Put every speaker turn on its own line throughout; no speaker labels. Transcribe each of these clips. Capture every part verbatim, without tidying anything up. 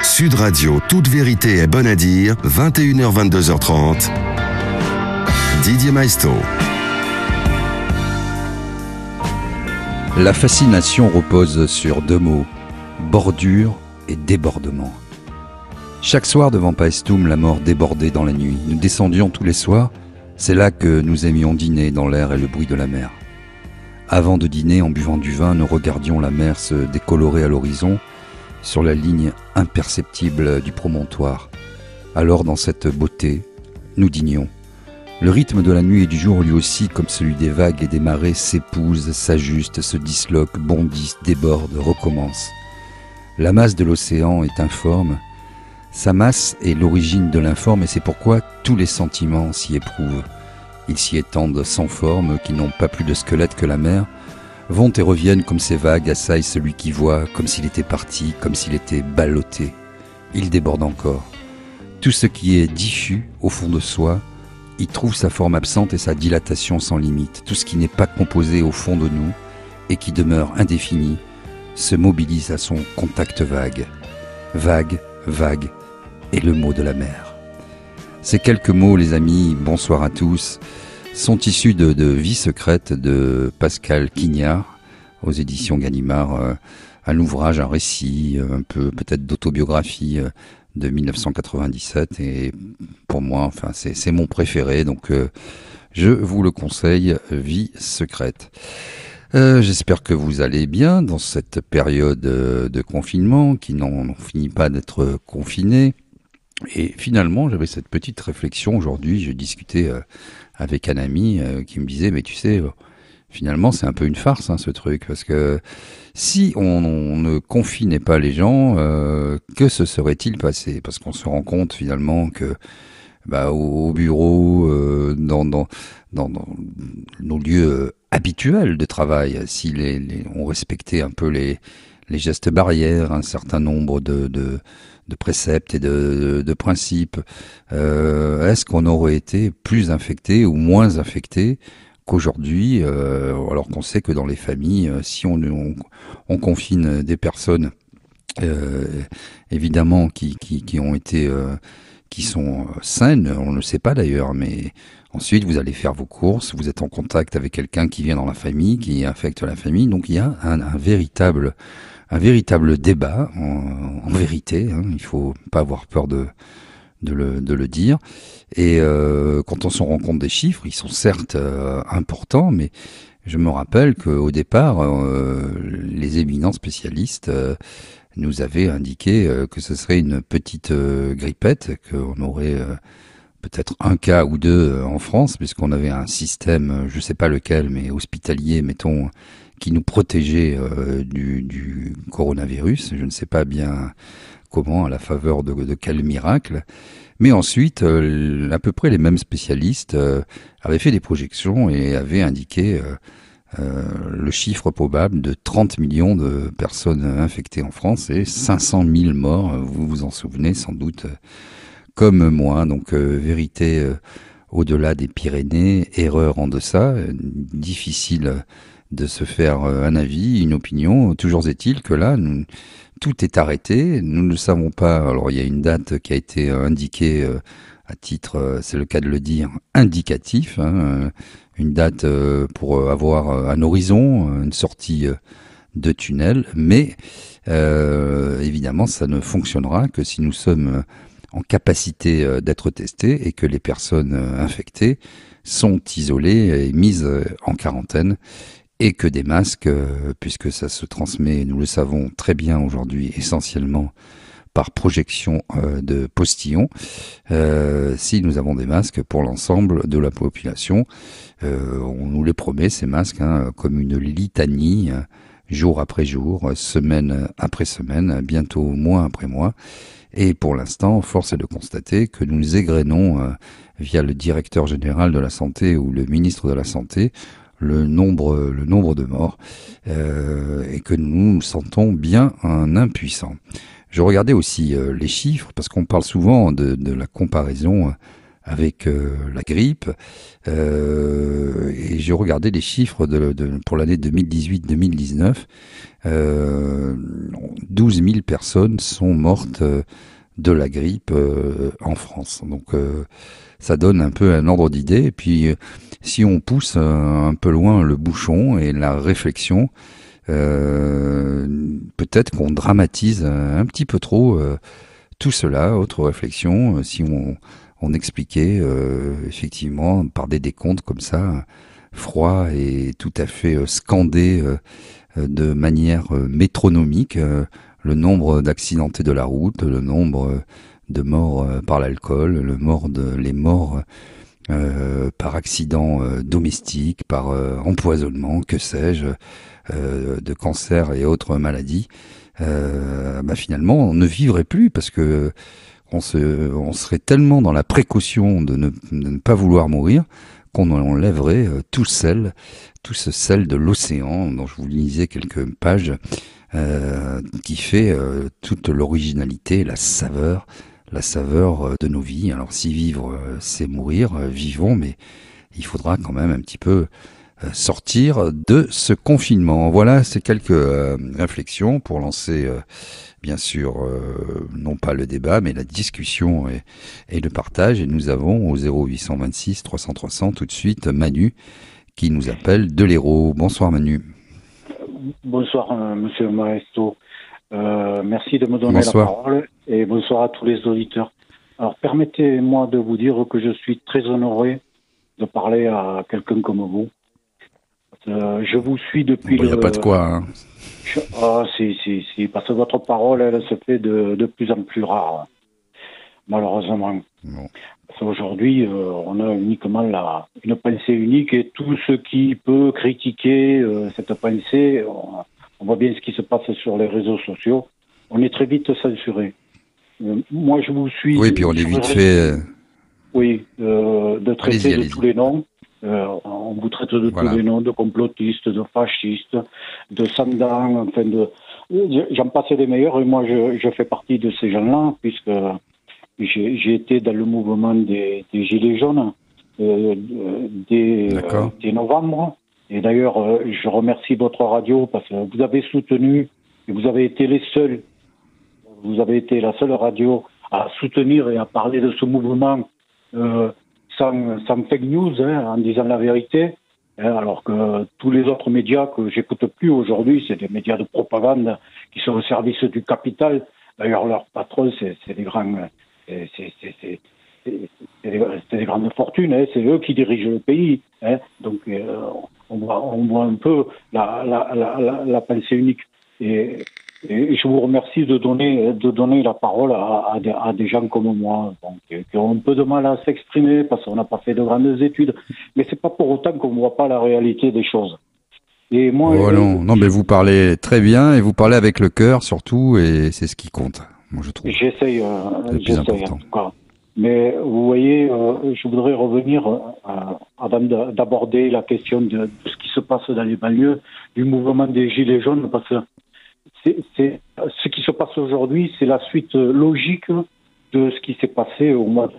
Sud Radio, toute vérité est bonne à dire, vingt et une heures vingt-deux heures trente. Didier Maestro.
La fascination repose sur deux mots, bordure et débordement. Chaque soir devant Paestum, la mort débordait dans la nuit. Nous descendions tous les soirs, c'est là que nous aimions dîner dans l'air et le bruit de la mer. Avant de dîner, en buvant du vin, nous regardions la mer se décolorer à l'horizon, sur la ligne imperceptible du promontoire. Alors, dans cette beauté, nous dînions. Le rythme de la nuit et du jour, lui aussi, comme celui des vagues et des marées, s'épouse, s'ajuste, se disloque, bondit, déborde, recommence. La masse de l'océan est informe. Sa masse est l'origine de l'informe et c'est pourquoi tous les sentiments s'y éprouvent. Ils s'y étendent sans forme, qui n'ont pas plus de squelette que la mer, vont et reviennent comme ces vagues, assaillent celui qui voit, comme s'il était parti, comme s'il était ballotté. Il déborde encore. Tout ce qui est diffus, au fond de soi, y trouve sa forme absente et sa dilatation sans limite. Tout ce qui n'est pas composé au fond de nous, et qui demeure indéfini, se mobilise à son contact vague. Vague, vague, est le mot de la mer. Ces quelques mots, les amis, bonsoir à tous, sont issus de, de Vie secrète de Pascal Quignard aux éditions Gallimard, euh, un ouvrage, un récit, un peu peut-être d'autobiographie euh, de mille neuf cent quatre-vingt-dix-sept et pour moi, enfin c'est, c'est mon préféré, donc euh, je vous le conseille, Vie secrète. Euh, j'espère que vous allez bien dans cette période de confinement qui n'en finit pas d'être confiné. Et finalement, j'avais cette petite réflexion aujourd'hui. Je discutais euh, avec un ami euh, qui me disait, mais tu sais, euh, finalement, c'est un peu une farce, hein, ce truc, parce que si on, on ne confinait pas les gens, euh, que se serait-il passé? Parce qu'on se rend compte finalement que bah, au, au bureau, euh, dans, dans, dans, dans nos lieux euh, habituels de travail, si les, les, on respectait un peu les, les gestes barrières, un certain nombre de, de de préceptes et de, de, de principes, euh, est-ce qu'on aurait été plus infecté ou moins infecté qu'aujourd'hui, euh, alors qu'on sait que dans les familles, si on, on, on confine des personnes, euh, évidemment, qui, qui, qui ont été, euh, qui sont saines, on ne le sait pas d'ailleurs, mais ensuite vous allez faire vos courses, vous êtes en contact avec quelqu'un qui vient dans la famille, qui infecte la famille, donc il y a un, un véritable un véritable débat, en, en vérité, hein, il faut pas avoir peur de, de, le, de le dire. Et euh, quand on se rend compte des chiffres, ils sont certes euh, importants, mais je me rappelle qu'au départ, euh, les éminents spécialistes euh, nous avaient indiqué euh, que ce serait une petite euh, grippette, qu'on aurait euh, peut-être un cas ou deux euh, en France, puisqu'on avait un système, je sais pas lequel, mais hospitalier, mettons, qui nous protégeait euh, du, du coronavirus. Je ne sais pas bien comment, à la faveur de, de quel miracle. Mais ensuite, euh, à peu près les mêmes spécialistes euh, avaient fait des projections et avaient indiqué euh, euh, le chiffre probable de trente millions de personnes infectées en France et cinq cent mille morts. Vous vous en souvenez sans doute, euh, comme moi. Donc, euh, vérité euh, au-delà des Pyrénées, erreur en deçà, euh, difficile de se faire un avis, une opinion. Toujours est-il que là, nous, tout est arrêté. Nous ne savons pas. Alors, il y a une date qui a été indiquée euh, à titre, euh, c'est le cas de le dire, indicatif. Hein, une date euh, pour avoir un horizon, une sortie euh, de tunnel. Mais euh, évidemment, ça ne fonctionnera que si nous sommes en capacité euh, d'être testés et que les personnes euh, infectées sont isolées et mises euh, en quarantaine. Et que des masques, euh, puisque ça se transmet, nous le savons très bien aujourd'hui, essentiellement par projection euh, de postillons, euh, si nous avons des masques pour l'ensemble de la population, euh, on nous les promet, ces masques, hein, comme une litanie, euh, jour après jour, semaine après semaine, bientôt mois après mois. Et pour l'instant, force est de constater que nous égrénons, euh, via le directeur général de la santé ou le ministre de la santé, le nombre le nombre de morts euh, et que nous nous sentons bien un impuissant. Je regardais aussi euh, les chiffres parce qu'on parle souvent de, de la comparaison avec euh, la grippe. Euh, et j'ai regardé les chiffres de, de, pour l'année deux mille dix-huit deux mille dix-neuf. Euh, douze mille personnes sont mortes euh, de la grippe euh, en France. Donc euh, ça donne un peu un ordre d'idée. Et puis euh, si on pousse euh, un peu loin le bouchon et la réflexion, euh, peut-être qu'on dramatise un petit peu trop euh, tout cela. Autre réflexion, euh, si on, on expliquait euh, effectivement par des décomptes comme ça, froid et tout à fait euh, scandé euh, de manière euh, métronomique, euh, le nombre d'accidentés de la route, le nombre euh, de morts euh, par l'alcool, le mort de, les morts euh, par accident euh, domestique, par euh, empoisonnement, que sais-je, euh, de cancer et autres maladies. Euh, bah finalement, on ne vivrait plus parce que on, se, on serait tellement dans la précaution de ne, de ne pas vouloir mourir qu'on enlèverait euh, tout sel, tout ce sel de l'océan dont je vous lisais quelques pages, euh, qui fait euh, toute l'originalité, la saveur, la saveur euh, de nos vies. Alors si vivre euh, c'est mourir, euh, vivons, mais il faudra quand même un petit peu euh, sortir de ce confinement. Voilà, c'est quelques euh, réflexions pour lancer euh, bien sûr, euh, non pas le débat, mais la discussion et, et le partage. Et nous avons au zéro huit cent vingt-six trois cents trois cents tout de suite Manu qui nous appelle de l'Hérault. Bonsoir Manu.
Bonsoir euh, Monsieur Maesto. Euh, merci de me donner
bonsoir.
la parole et bonsoir à tous les auditeurs. Alors permettez-moi de vous dire que je suis très honoré de parler à quelqu'un comme vous. Euh, je vous suis depuis
bon,
le...
Il n'y a pas de quoi, hein.
Je... Ah, si, si, si, parce que votre parole, elle se fait de, de plus en plus rare, malheureusement.
Bon.
Parce qu'aujourd'hui, euh, on a uniquement la, une pensée unique et tout ce qui peut critiquer euh, cette pensée, on, on voit bien ce qui se passe sur les réseaux sociaux, on est très vite censuré. Euh, moi, je vous suis...
Oui, puis on est vite fait...
Oui, euh, de traiter
allez-y,
de
allez-y.
tous les noms. Euh, on vous traite de
voilà.
tous les noms, de complotistes, de fascistes, de sandans, enfin de... J'en passe des meilleurs et moi je, je fais partie de ces gens-là puisque j'ai, j'ai été dans le mouvement des, des Gilets jaunes euh, dès, euh, dès novembre. Et d'ailleurs, euh, je remercie votre radio parce que vous avez soutenu et vous avez été les seuls, vous avez été la seule radio à soutenir et à parler de ce mouvement euh, sans, sans fake news, hein, en disant la vérité, hein, alors que tous les autres médias que j'écoute plus aujourd'hui, c'est des médias de propagande qui sont au service du capital. D'ailleurs, leur patron, c'est, c'est des grands, c'est, c'est, c'est, c'est, c'est, des, c'est des grandes fortunes, hein, c'est eux qui dirigent le pays. Hein, donc, euh, on voit, on voit un peu la, la, la, la, la pensée unique. Et, Et je vous remercie de donner, de donner la parole à, à, des, à des gens comme moi, donc, qui ont un peu de mal à s'exprimer parce qu'on n'a pas fait de grandes études. Mais c'est pas pour autant qu'on ne voit pas la réalité des choses. Et moi,
oh non, non, mais vous parlez très bien et vous parlez avec le cœur surtout, et c'est ce qui compte, moi je trouve.
J'essaye, euh, j'essaye en tout cas. Mais vous voyez, euh, je voudrais revenir euh, avant d'aborder la question de, de ce qui se passe dans les banlieues, du mouvement des Gilets jaunes, parce que C'est, c'est, ce qui se passe aujourd'hui, c'est la suite logique de ce qui s'est passé au mois de...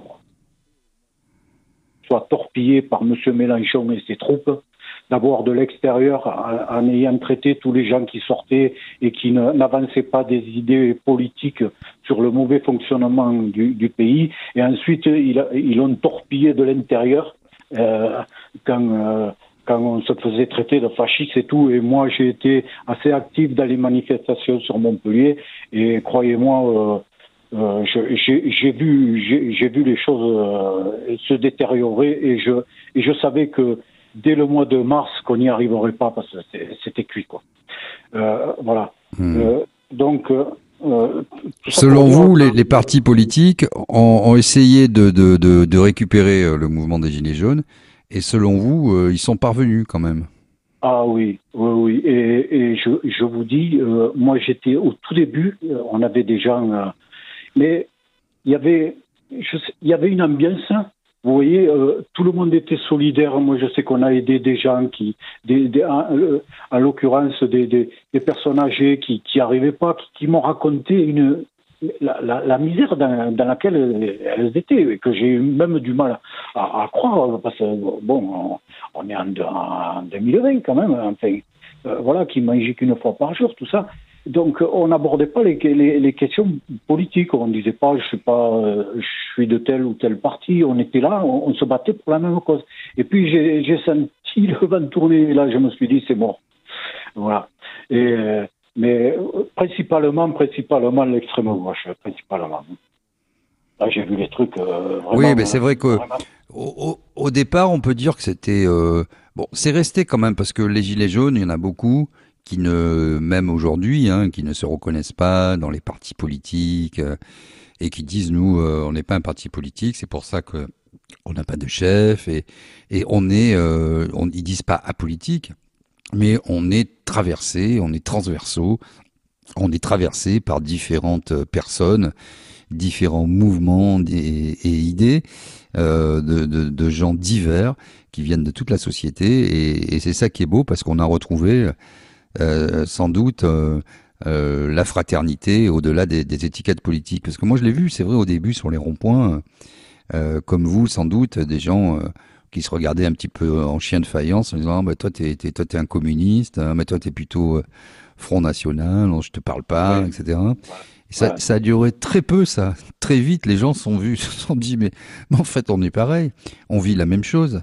soit torpillé par M. Mélenchon et ses troupes, d'abord de l'extérieur, en, en ayant traité tous les gens qui sortaient et qui ne, n'avançaient pas des idées politiques sur le mauvais fonctionnement du, du pays, et ensuite ils, ils l'ont torpillé de l'intérieur euh, quand... Euh, quand on se faisait traiter de fasciste et tout, et moi j'ai été assez actif dans les manifestations sur Montpellier, et croyez-moi, euh, euh, je, j'ai, j'ai vu, j'ai, j'ai vu les choses euh, se détériorer, et je, et je savais que dès le mois de mars qu'on n'y arriverait pas parce que c'était cuit, quoi. Euh, voilà. Mmh. Euh, donc. Euh,
Selon vous, les, les partis politiques ont, ont essayé de, de, de, de récupérer le mouvement des Gilets jaunes. Et selon vous, euh, ils sont parvenus quand même?
Ah oui, oui, oui. Et, et je, je vous dis, euh, moi j'étais au tout début, euh, on avait des gens, euh, mais il y avait, je sais, il y avait une ambiance. Vous voyez, euh, tout le monde était solidaire. Moi, je sais qu'on a aidé des gens qui, des, des, en, en l'occurrence, des, des, des personnes âgées qui qui arrivaient pas, qui, qui m'ont raconté une la, la, la misère dans, dans laquelle elles étaient, et que j'ai eu même du mal à, à croire, parce que bon, on, on est en, en deux mille vingt quand même, enfin, euh, voilà, qui mangeaient qu'une fois par jour, tout ça. Donc, on n'abordait pas les, les, les questions politiques. On ne disait pas, je sais pas, euh, je suis de tel ou tel parti. On était là, on, on se battait pour la même cause. Et puis, j'ai, j'ai senti le vent tourner. Et là, je me suis dit, c'est mort. Voilà. Et, euh, mais principalement, principalement l'extrême gauche, principalement. Là, j'ai vu les trucs euh, vraiment...
Oui, mais c'est vrai que
vraiment...
au, au départ, on peut dire que c'était... Euh, bon, c'est resté quand même, parce que les Gilets jaunes, il y en a beaucoup qui ne, même aujourd'hui, hein, qui ne se reconnaissent pas dans les partis politiques euh, et qui disent, nous, euh, on n'est pas un parti politique, c'est pour ça que on n'a pas de chef et, et on est... Euh, on, ils disent pas apolitique, mais on est traversé, on est transversaux, on est traversé par différentes personnes, différents mouvements et, et idées euh, de, de, de gens divers qui viennent de toute la société et, et c'est ça qui est beau parce qu'on a retrouvé euh, sans doute euh, euh, la fraternité au-delà des, des étiquettes politiques. Parce que moi je l'ai vu, c'est vrai au début sur les ronds-points, euh, comme vous sans doute, des gens... Euh, qui se regardaient un petit peu en chien de faïence en disant ah, bah, toi t'es, t'es, toi t'es un communiste, hein, mais toi t'es plutôt euh, Front National, non, je te parle pas, ouais. et cetera. Et ça, ouais. ça a duré très peu, ça. Très vite, les gens se sont vus, se sont dit mais, mais en fait on est pareil, on vit la même chose,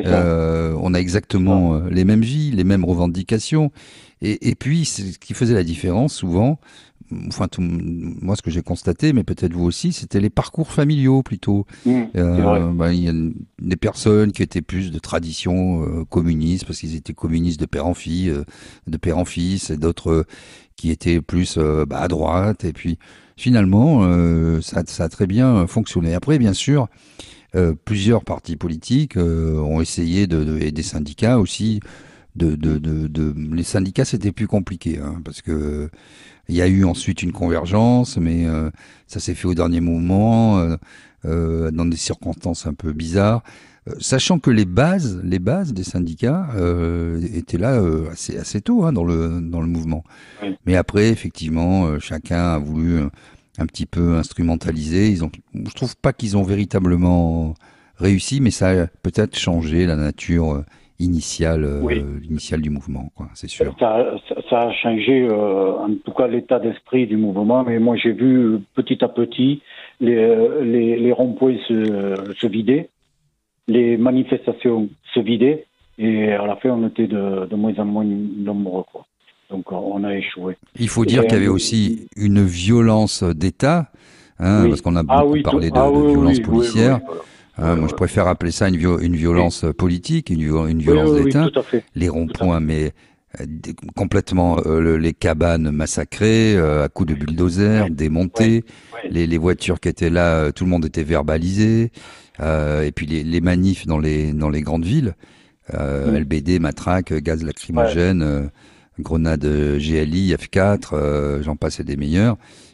euh, on a exactement euh, les mêmes vies, les mêmes revendications. Et, et puis c'est ce qui faisait la différence souvent. Enfin, tout, moi, ce que j'ai constaté, mais peut-être vous aussi, c'était les parcours familiaux plutôt. Mmh, euh, bah, il y a des personnes qui étaient plus de tradition euh, communiste parce qu'ils étaient communistes de père en fille, euh, de père en fils, et d'autres euh, qui étaient plus euh, bah, à droite. Et puis, finalement, euh, ça, ça a très bien fonctionné. Après, bien sûr, euh, plusieurs partis politiques euh, ont essayé de, de, et des syndicats aussi. De, de, de, de, les syndicats, c'était plus compliqué, hein, parce que il y a eu ensuite une convergence, mais euh, ça s'est fait au dernier moment, euh, euh, dans des circonstances un peu bizarres, euh, sachant que les bases, les bases des syndicats euh, étaient là euh, assez, assez tôt hein, dans le dans le mouvement. Oui. Mais après, effectivement, euh, chacun a voulu euh, un petit peu instrumentaliser. Ils ont, je trouve pas qu'ils ont véritablement réussi, mais ça a peut-être changé la nature. Euh, initial, euh, oui. initial du mouvement, quoi, c'est sûr.
Ça, ça, ça a changé, euh, en tout cas, l'état d'esprit du mouvement, mais moi, j'ai vu petit à petit les, les, les ronds-points se, se vider, les manifestations se vider, et à la fin, on était de, de moins en moins nombreux, quoi. Donc, on a échoué.
Il faut dire et qu'il y avait aussi une violence d'État, hein, oui. parce qu'on a beaucoup ah, oui, parlé de, ah, de oui, violence oui, policière. Oui, oui, voilà. Euh, moi, je préfère appeler ça une, viol- une violence oui. politique, une, une violence oui, oui, d'État.
Oui,
les ronds-points, mais euh, d- complètement euh, le, les cabanes massacrées euh, à coups de bulldozer, oui. démontées, oui. Oui. Les, les voitures qui étaient là, euh, tout le monde était verbalisé, euh, et puis les, les manifs dans les dans les grandes villes, euh, oui. L B D, matraque, gaz lacrymogène, oui. euh, grenades G L I, F quatre, euh, j'en passe et des meilleurs,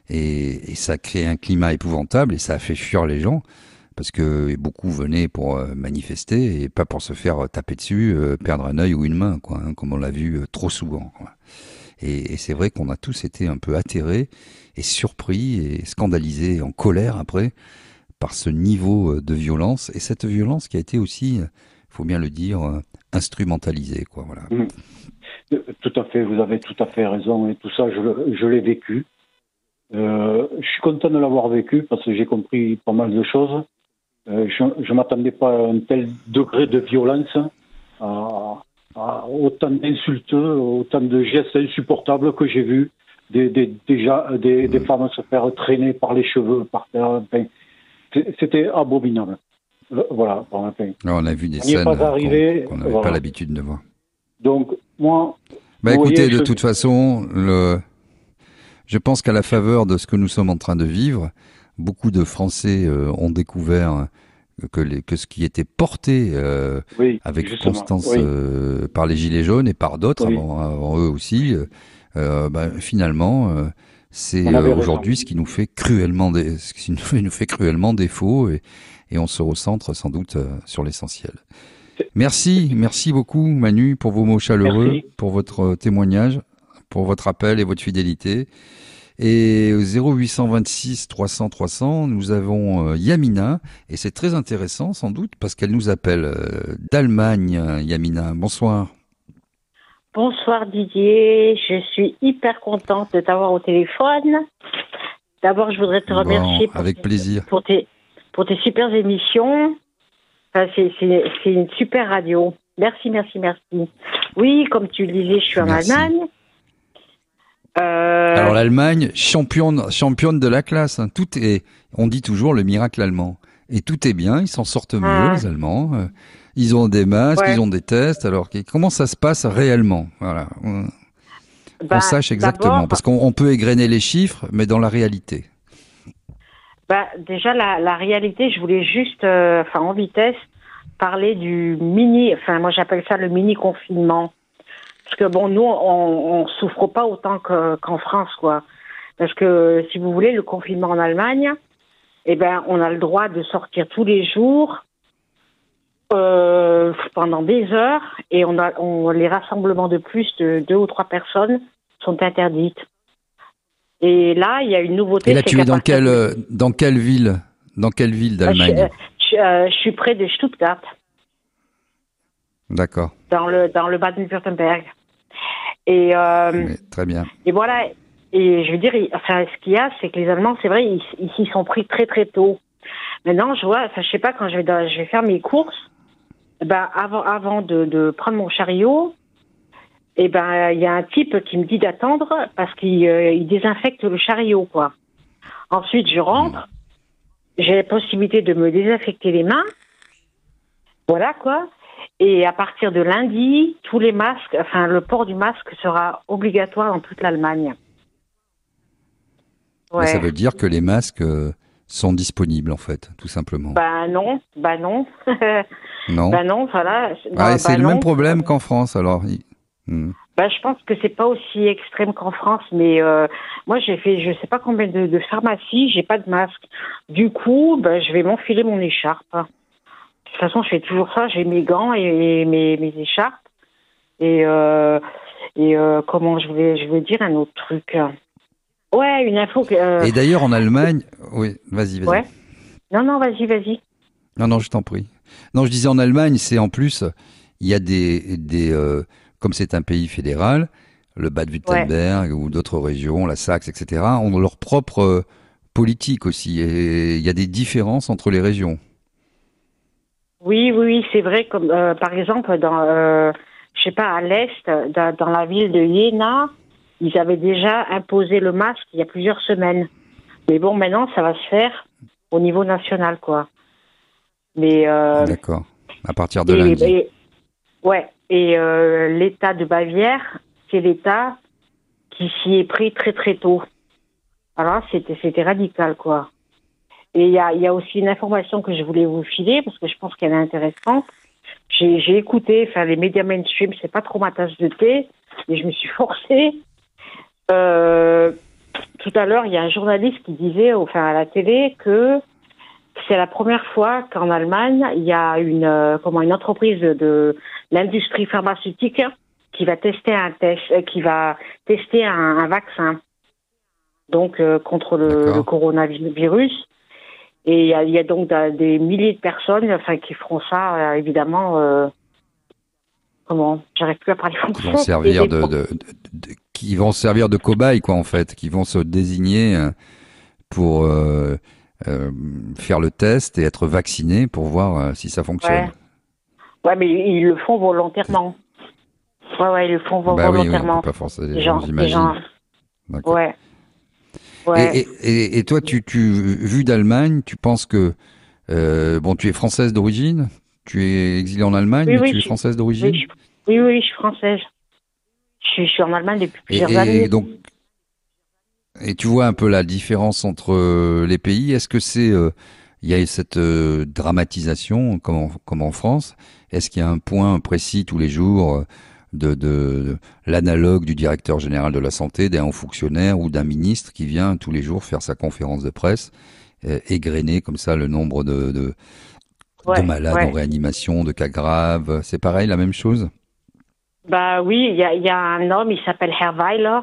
et, et ça crée un climat épouvantable et ça a fait fuir les gens. Parce que beaucoup venaient pour euh, manifester et pas pour se faire euh, taper dessus, euh, perdre un œil ou une main, quoi, hein, comme on l'a vu euh, trop souvent. Quoi. Et, et c'est vrai qu'on a tous été un peu atterrés et surpris et scandalisés, et en colère après, par ce niveau euh, de violence et cette violence qui a été aussi, il euh, faut bien le dire, euh, instrumentalisée, quoi. Voilà.
Mmh. Tout à fait, vous avez tout à fait raison et tout ça, je, je l'ai vécu. Euh, je suis content de l'avoir vécu parce que j'ai compris pas mal de choses. Euh, je ne m'attendais pas à un tel degré de violence, à, à autant d'insultes, autant de gestes insupportables que j'ai vus, des, des, déjà des, des femmes se faire traîner par les cheveux, par terre. Enfin, c'était abominable. Voilà. Enfin,
Alors, on a vu des scènes qu'on n'avait voilà. pas l'habitude de voir.
Donc, moi...
Bah écoutez, voyez, de je... toute façon, le... je pense qu'à la faveur de ce que nous sommes en train de vivre, beaucoup de Français euh, ont découvert que, les, que ce qui était porté euh, oui, avec justement. constance oui. euh, par les Gilets jaunes et par d'autres oui. avant, avant eux aussi, euh, bah, finalement, euh, c'est euh, aujourd'hui ce qui nous fait cruellement, dé- ce qui nous fait, nous fait cruellement défaut et, et on se recentre sans doute euh, sur l'essentiel. Merci, merci beaucoup Manu pour vos mots chaleureux, merci. Pour votre témoignage, pour votre appel et votre fidélité. Et au zéro huit cent vingt-six trois cents trois cents, nous avons euh, Yamina, et c'est très intéressant sans doute parce qu'elle nous appelle euh, d'Allemagne. Yamina, bonsoir.
Bonsoir Didier, je suis hyper contente de t'avoir au téléphone. D'abord, je voudrais te
Bon,
remercier pour,
avec
tes,
plaisir.
pour, tes, pour tes super émissions. Enfin, c'est, c'est, c'est une super radio. Merci, merci, merci. Oui, comme tu le disais, je suis en
Merci.
Allemagne. Euh...
Alors l'Allemagne, championne, championne de la classe. Hein. Tout est, on dit toujours le miracle allemand. Et tout est bien, ils s'en sortent mieux,
Ah.
les Allemands. Euh, ils ont des masques,
Ouais.
ils ont des tests. Alors comment ça se passe réellement? Voilà. On,
bah,
on sache exactement, parce qu'on on peut égrener les chiffres, mais dans la réalité.
Bah, déjà, la, la réalité, je voulais juste, euh, enfin, en vitesse, parler du mini, enfin, moi j'appelle ça le mini confinement. Parce que bon, nous, on, on souffre pas autant que, qu'en France, quoi. Parce que, si vous voulez, le confinement en Allemagne, eh ben, on a le droit de sortir tous les jours, euh, pendant des heures, et on a, on, les rassemblements de plus de deux ou trois personnes sont interdites. Et là, il y a une nouveauté.
Et là,
c'est
tu es dans quelle,
de...
dans quelle ville, dans quelle ville d'Allemagne?
je, je, euh, je suis près de Stuttgart.
D'accord.
Dans le dans le Baden-Württemberg. Et euh,
Mais, très bien.
Et voilà. Et je veux dire, enfin, ce qu'il y a, c'est que les Allemands, c'est vrai, ils, ils s'y sont pris très très tôt. Maintenant, je vois, enfin, je sais pas, quand je vais dans, je vais faire mes courses, ben avant avant de, de prendre mon chariot, et ben il y a un type qui me dit d'attendre parce qu'il euh, il désinfecte le chariot, quoi. Ensuite, je rentre, mmh. j'ai la possibilité de me désinfecter les mains. Voilà, quoi. Et à partir de lundi, tous les masques, enfin, le port du masque sera obligatoire dans toute l'Allemagne.
Ouais. Mais ça veut dire que les masques euh, sont disponibles, en fait, tout simplement.
Bah non, bah non.
Non.
Bah non, voilà.
Ah,
bah,
c'est
bah
le
non.
même problème qu'en France, alors. Mmh.
Bah, je pense que c'est pas aussi extrême qu'en France, mais euh, moi j'ai fait, je sais pas combien de, de pharmacies, j'ai pas de masque. Du coup, bah, je vais m'enfiler mon écharpe. De toute façon, je fais toujours ça. J'ai mes gants et, et mes, mes écharpes. Et, euh, et euh, comment je voulais, je voulais dire un autre truc. Ouais, une info. Que, euh,
et d'ailleurs, en Allemagne, oui, vas-y, vas-y.
Ouais. Non, non, vas-y, vas-y.
Non, non, je t'en prie. Non, je disais en Allemagne, c'est en plus, il y a des, des euh, comme c'est un pays fédéral, le Bade-Württemberg ouais. ou d'autres régions, la Saxe, et cetera, ont leur propre euh, politique aussi. Et il y a des différences entre les régions.
Oui, oui, oui, c'est vrai. Comme euh, par exemple, dans, euh, je sais pas, à l'est, dans, dans la ville de Jena, ils avaient déjà imposé le masque il y a plusieurs semaines. Mais bon, maintenant, ça va se faire au niveau national, quoi. Mais euh,
d'accord. À partir de
et,
lundi.
Et, ouais. Et euh, l'État de Bavière, c'est l'État qui s'y est pris très très tôt. Alors c'était c'était radical, quoi. Et il y a, y a aussi une information que je voulais vous filer, parce que je pense qu'elle est intéressante. J'ai, j'ai écouté, enfin, les médias mainstream, c'est pas trop ma tasse de thé, mais je me suis forcée. Euh, tout à l'heure, il y a un journaliste qui disait, enfin, à la télé, que c'est la première fois qu'en Allemagne, il y a une, euh, comment, une entreprise de, de l'industrie pharmaceutique qui va tester un test, euh, qui va tester un, un vaccin, donc, euh, contre le, le coronavirus. Et il y a, y a donc da, des milliers de personnes, enfin, qui feront ça, euh, évidemment. Euh, comment j'arrive plus à parler français.
Qui vont servir de, de, de, de, qui vont servir de cobayes, quoi, en fait, qui vont se désigner pour euh, euh, faire le test et être vaccinés pour voir euh, si ça fonctionne.
Ouais. ouais, mais ils le font volontairement. Ouais, ouais, ils le font
bah
volontairement.
Oui, oui, pas forcément,
les gens,
j'imagine.
Gens...
D'accord.
Ouais. Ouais.
Et, et, et toi, tu, tu, vu d'Allemagne, tu penses que, euh, bon, tu es française d'origine, tu es exilée en Allemagne,
oui,
mais
oui,
tu es
je,
française d'origine.
Oui, je, oui, oui, je suis française. Je suis, je suis en Allemagne depuis plusieurs
et,
années.
Et donc, et tu vois un peu la différence entre euh, les pays. Est-ce que c'est, euh, il y a cette euh, dramatisation comme en, comme en France? Est-ce qu'il y a un point précis tous les jours? Euh, De, de, de l'analogue du directeur général de la santé, d'un haut fonctionnaire ou d'un ministre qui vient tous les jours faire sa conférence de presse, euh, égrener comme ça le nombre de, de,
ouais,
de malades
ouais.
en réanimation, de cas graves. C'est pareil, la même chose?
Bah oui, il y a, y a un homme, il s'appelle Herr Weiler.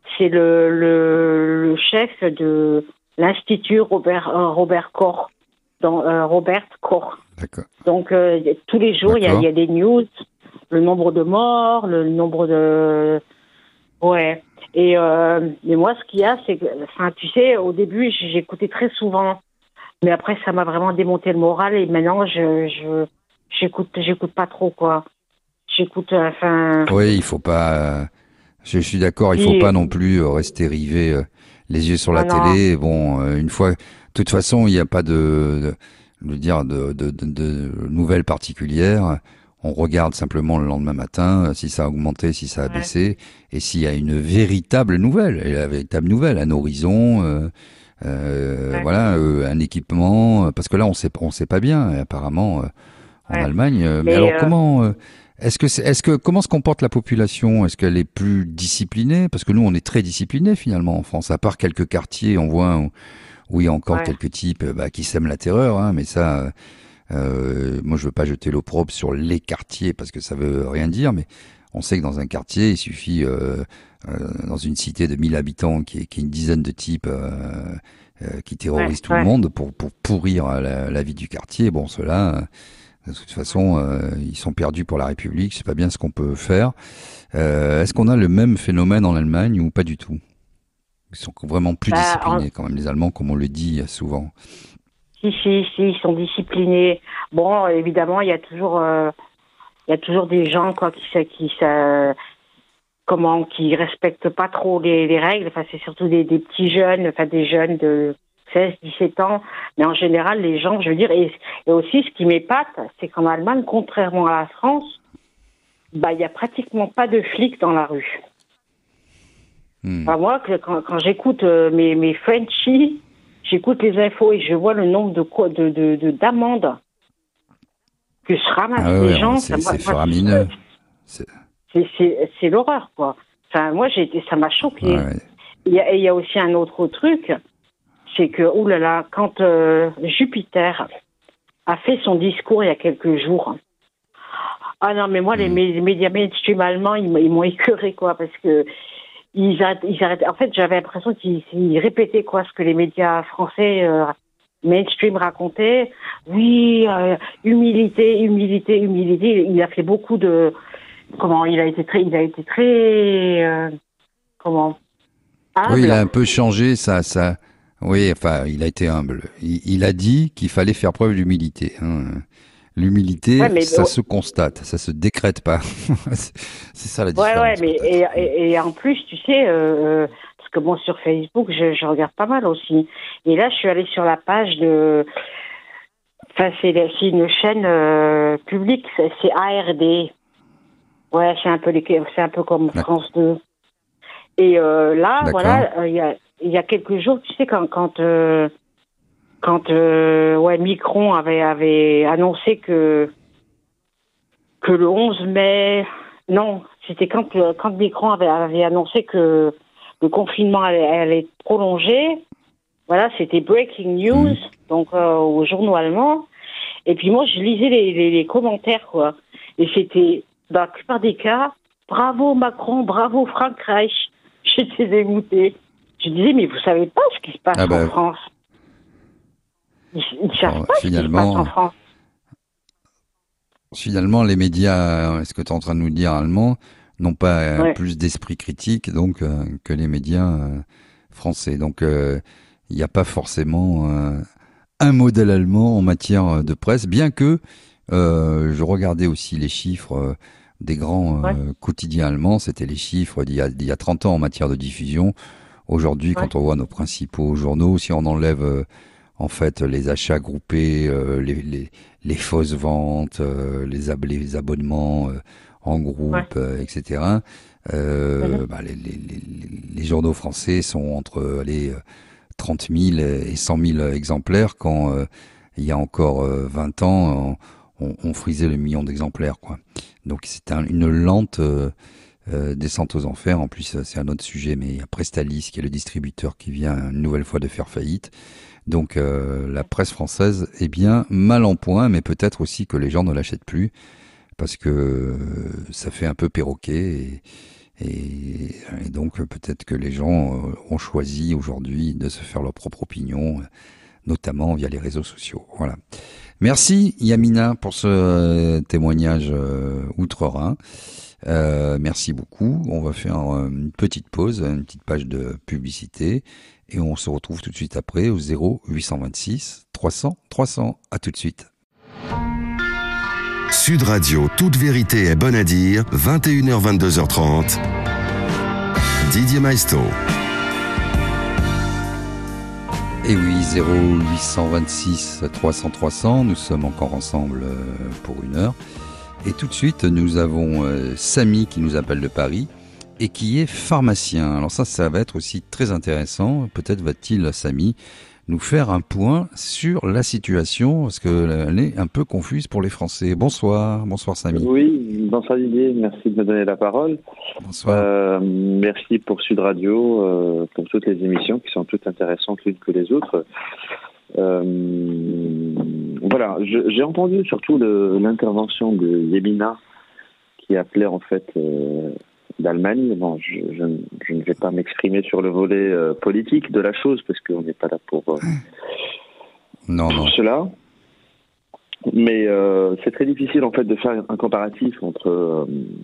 c'est le, le, le chef de l'Institut Robert, euh, Robert Koch, dans, euh, Robert Koch.
D'accord.
Donc, euh, tous les jours, il y, a, il y a des news, le nombre de morts, le nombre de... Ouais. Et euh, mais moi, ce qu'il y a, c'est que, enfin, tu sais, au début, j'écoutais très souvent, mais après, ça m'a vraiment démonté le moral, et maintenant, je, je, j'écoute, j'écoute pas trop, quoi. J'écoute, enfin...
Oui, il faut pas... euh, Je, je suis d'accord, il
si,
faut pas non plus euh, rester rivé euh, les yeux sur la
ah non,
télé. Bon, euh, une fois... De toute façon, il n'y a pas de... de je veux dire, de, de, de, de nouvelles particulières. On regarde simplement le lendemain matin euh, si ça a augmenté, si ça a
ouais,
baissé, et s'il y a une véritable nouvelle, et la véritable nouvelle, un horizon, euh, euh,
ouais,
voilà, euh, un équipement, euh, parce que là on sait, on sait pas bien, et apparemment euh, en
ouais.
Allemagne. euh, mais
Mais,
alors
euh,
comment, euh, est-ce que, c'est, est-ce que comment se comporte la population? Est-ce qu'elle est plus disciplinée? Parce que nous on est très disciplinés finalement en France, à part quelques quartiers, on voit où, où il y a encore
ouais,
quelques types euh, bah, qui sèment la terreur, hein, mais ça. euh, euh, moi, je veux pas jeter l'opprobre sur les quartiers parce que ça veut rien dire, mais on sait que dans un quartier, il suffit, euh, euh, dans une cité de mille habitants, qui est, qui est une dizaine de types euh, euh, qui
ouais,
terrorisent tout le
ouais,
monde pour, pour pourrir la, la vie du quartier. Bon, ceux-là, euh, de toute façon, euh, ils sont perdus pour la République. C'est pas bien ce qu'on peut faire. Euh, est-ce qu'on a le même phénomène en Allemagne ou pas du tout? Ils sont vraiment plus
bah, en-
disciplinés quand même, les Allemands, comme on le dit souvent.
si, si, si, ils sont disciplinés. Bon, évidemment, il y a toujours, euh, il y a toujours des gens, quoi, qui, sa- qui, ça, comment, qui respectent pas trop les, les règles. Enfin, c'est surtout des, des petits jeunes, enfin, des jeunes de seize, dix-sept ans. Mais en général, les gens, je veux dire, et, et aussi, ce qui m'épate, c'est qu'en Allemagne, contrairement à la France, bah, il y a pratiquement pas de flics dans la rue.
Hmm.
Enfin, moi, que- quand, quand j'écoute euh, mes, mes Frenchies, j'écoute les infos et je vois le nombre de quoi, de, de, de d'amendes que se ramassent
Ah ouais,
les
ouais,
gens.
c'est,
Ça, moi,
c'est
moi,
faramineux. C'est,
c'est, c'est, c'est l'horreur, quoi. Enfin, moi, j'ai été, ça m'a choqué.
ouais.
Il y a, et il y a aussi un autre truc, c'est que, oulala, quand euh, Jupiter a fait son discours il y a quelques jours, ah non, mais moi, les,
Hmm.
mé- les médias mainstream allemands, ils, m'ont- ils m'ont écœuré, quoi, parce que ils, arrêtent, ils arrêtent. En fait, j'avais l'impression qu'ils, ils répétaient, quoi, ce que les médias français euh, mainstream racontaient. Oui, euh, humilité, humilité, humilité. Il a fait beaucoup de, comment, il a été très, il a été très, euh, comment,
Oui, il a
humble.
un peu changé ça, ça. Oui, enfin, il a été humble. Il, il a dit qu'il fallait faire preuve d'humilité. Hein.
Ouais,
L'humilité,
mais
ça se constate, ça se décrète pas. c'est c'est ça la
ouais, ouais,
différence,
mais
peut-être.
et, et, et en plus, tu sais, euh, euh, parce que bon, sur Facebook, je, je regarde pas mal aussi. Et là, je suis allée sur la page de, enfin, c'est, c'est une chaîne euh, publique, c'est, c'est A R D. Ouais, c'est un peu les, c'est un peu comme
D'ac-
France deux. Et euh, là,
D'accord.
voilà, euh, il y a, il y a quelques jours, tu sais, quand, quand, euh, quand, euh, ouais, Macron avait, avait annoncé que, que le onze mai, non, c'était quand, euh, quand Macron avait, avait annoncé que le confinement allait, allait être prolongé. Voilà, c'était breaking news,
Mhm.
donc euh, aux journaux allemands. Et puis moi, je lisais les, les, les commentaires, quoi. Et c'était, dans la plupart des cas, bravo Macron, bravo Frankreich. J'étais dégoûtée. Je disais, mais vous savez pas ce qui se passe
Ah
en
ben,
France. Ils ne savent
alors,
pas ce qui se passe en
finalement,
France.
finalement, les médias, euh, est-ce que tu es en train de nous dire allemands, n'ont pas euh,
Ouais.
plus d'esprit critique donc euh, que les médias euh, français. Donc, euh, il n'y a pas forcément euh, un modèle allemand en matière de presse, bien que euh, je regardais aussi les chiffres euh, des grands
Ouais.
euh, quotidiens allemands, c'était les chiffres d'il y a, d'il y a trente ans en matière de diffusion. Aujourd'hui,
Ouais.
quand on voit nos principaux journaux, si on enlève euh, en fait les achats groupés, euh, les, les, les fausses ventes, euh, les, ab- les abonnements euh, en
Ouais.
groupe, euh, et cetera, euh,
Mhm.
bah, les, les, les, les journaux français sont entre les trente mille et cent mille exemplaires quand euh, il y a encore euh, vingt ans, on, on frisait le million d'exemplaires, quoi. Donc c'est un, une lente euh, euh, descente aux enfers. En plus, c'est un autre sujet, mais il y a Prestalis qui est le distributeur qui vient une nouvelle fois de faire faillite. Donc euh, la presse française est bien mal en point, mais peut-être aussi que les gens ne l'achètent plus parce que euh, ça fait un peu perroquet et, Et, et donc peut-être que les gens euh, ont choisi aujourd'hui de se faire leur propre opinion, notamment via les réseaux sociaux. Voilà. Merci Yamina pour ce euh, témoignage euh, outre-Rhin. Euh, merci beaucoup. On va faire euh, une petite pause, une petite page de publicité et on se retrouve tout de suite après au zéro huit cent vingt-six trois cents trois cents. À tout de suite.
Sud Radio, toute vérité est bonne à dire, vingt et une heures vingt-deux heures trente. Didier Maestro.
Et oui, zéro huit cent vingt-six trois cents trois cents, nous sommes encore ensemble pour une heure. Et tout de suite, nous avons euh, Samy qui nous appelle de Paris et qui est pharmacien. Alors ça, ça va être aussi très intéressant. Peut-être va-t-il, Samy, nous faire un point sur la situation, parce qu'elle est un peu confuse pour les Français. Bonsoir, bonsoir Samy.
Oui, bonsoir Didier, merci de me donner la parole.
Bonsoir.
Euh, merci pour Sud Radio, euh, pour toutes les émissions qui sont toutes intéressantes l'une que les autres. Euh, voilà, je, j'ai entendu surtout le, l'intervention de Yamina qui appelait en fait euh, d'Allemagne. Bon, je, je, je ne vais pas m'exprimer sur le volet euh, politique de la chose parce qu'on n'est pas là pour, euh,
non,
pour
non.
cela. Mais euh, c'est très difficile en fait de faire un comparatif entre euh,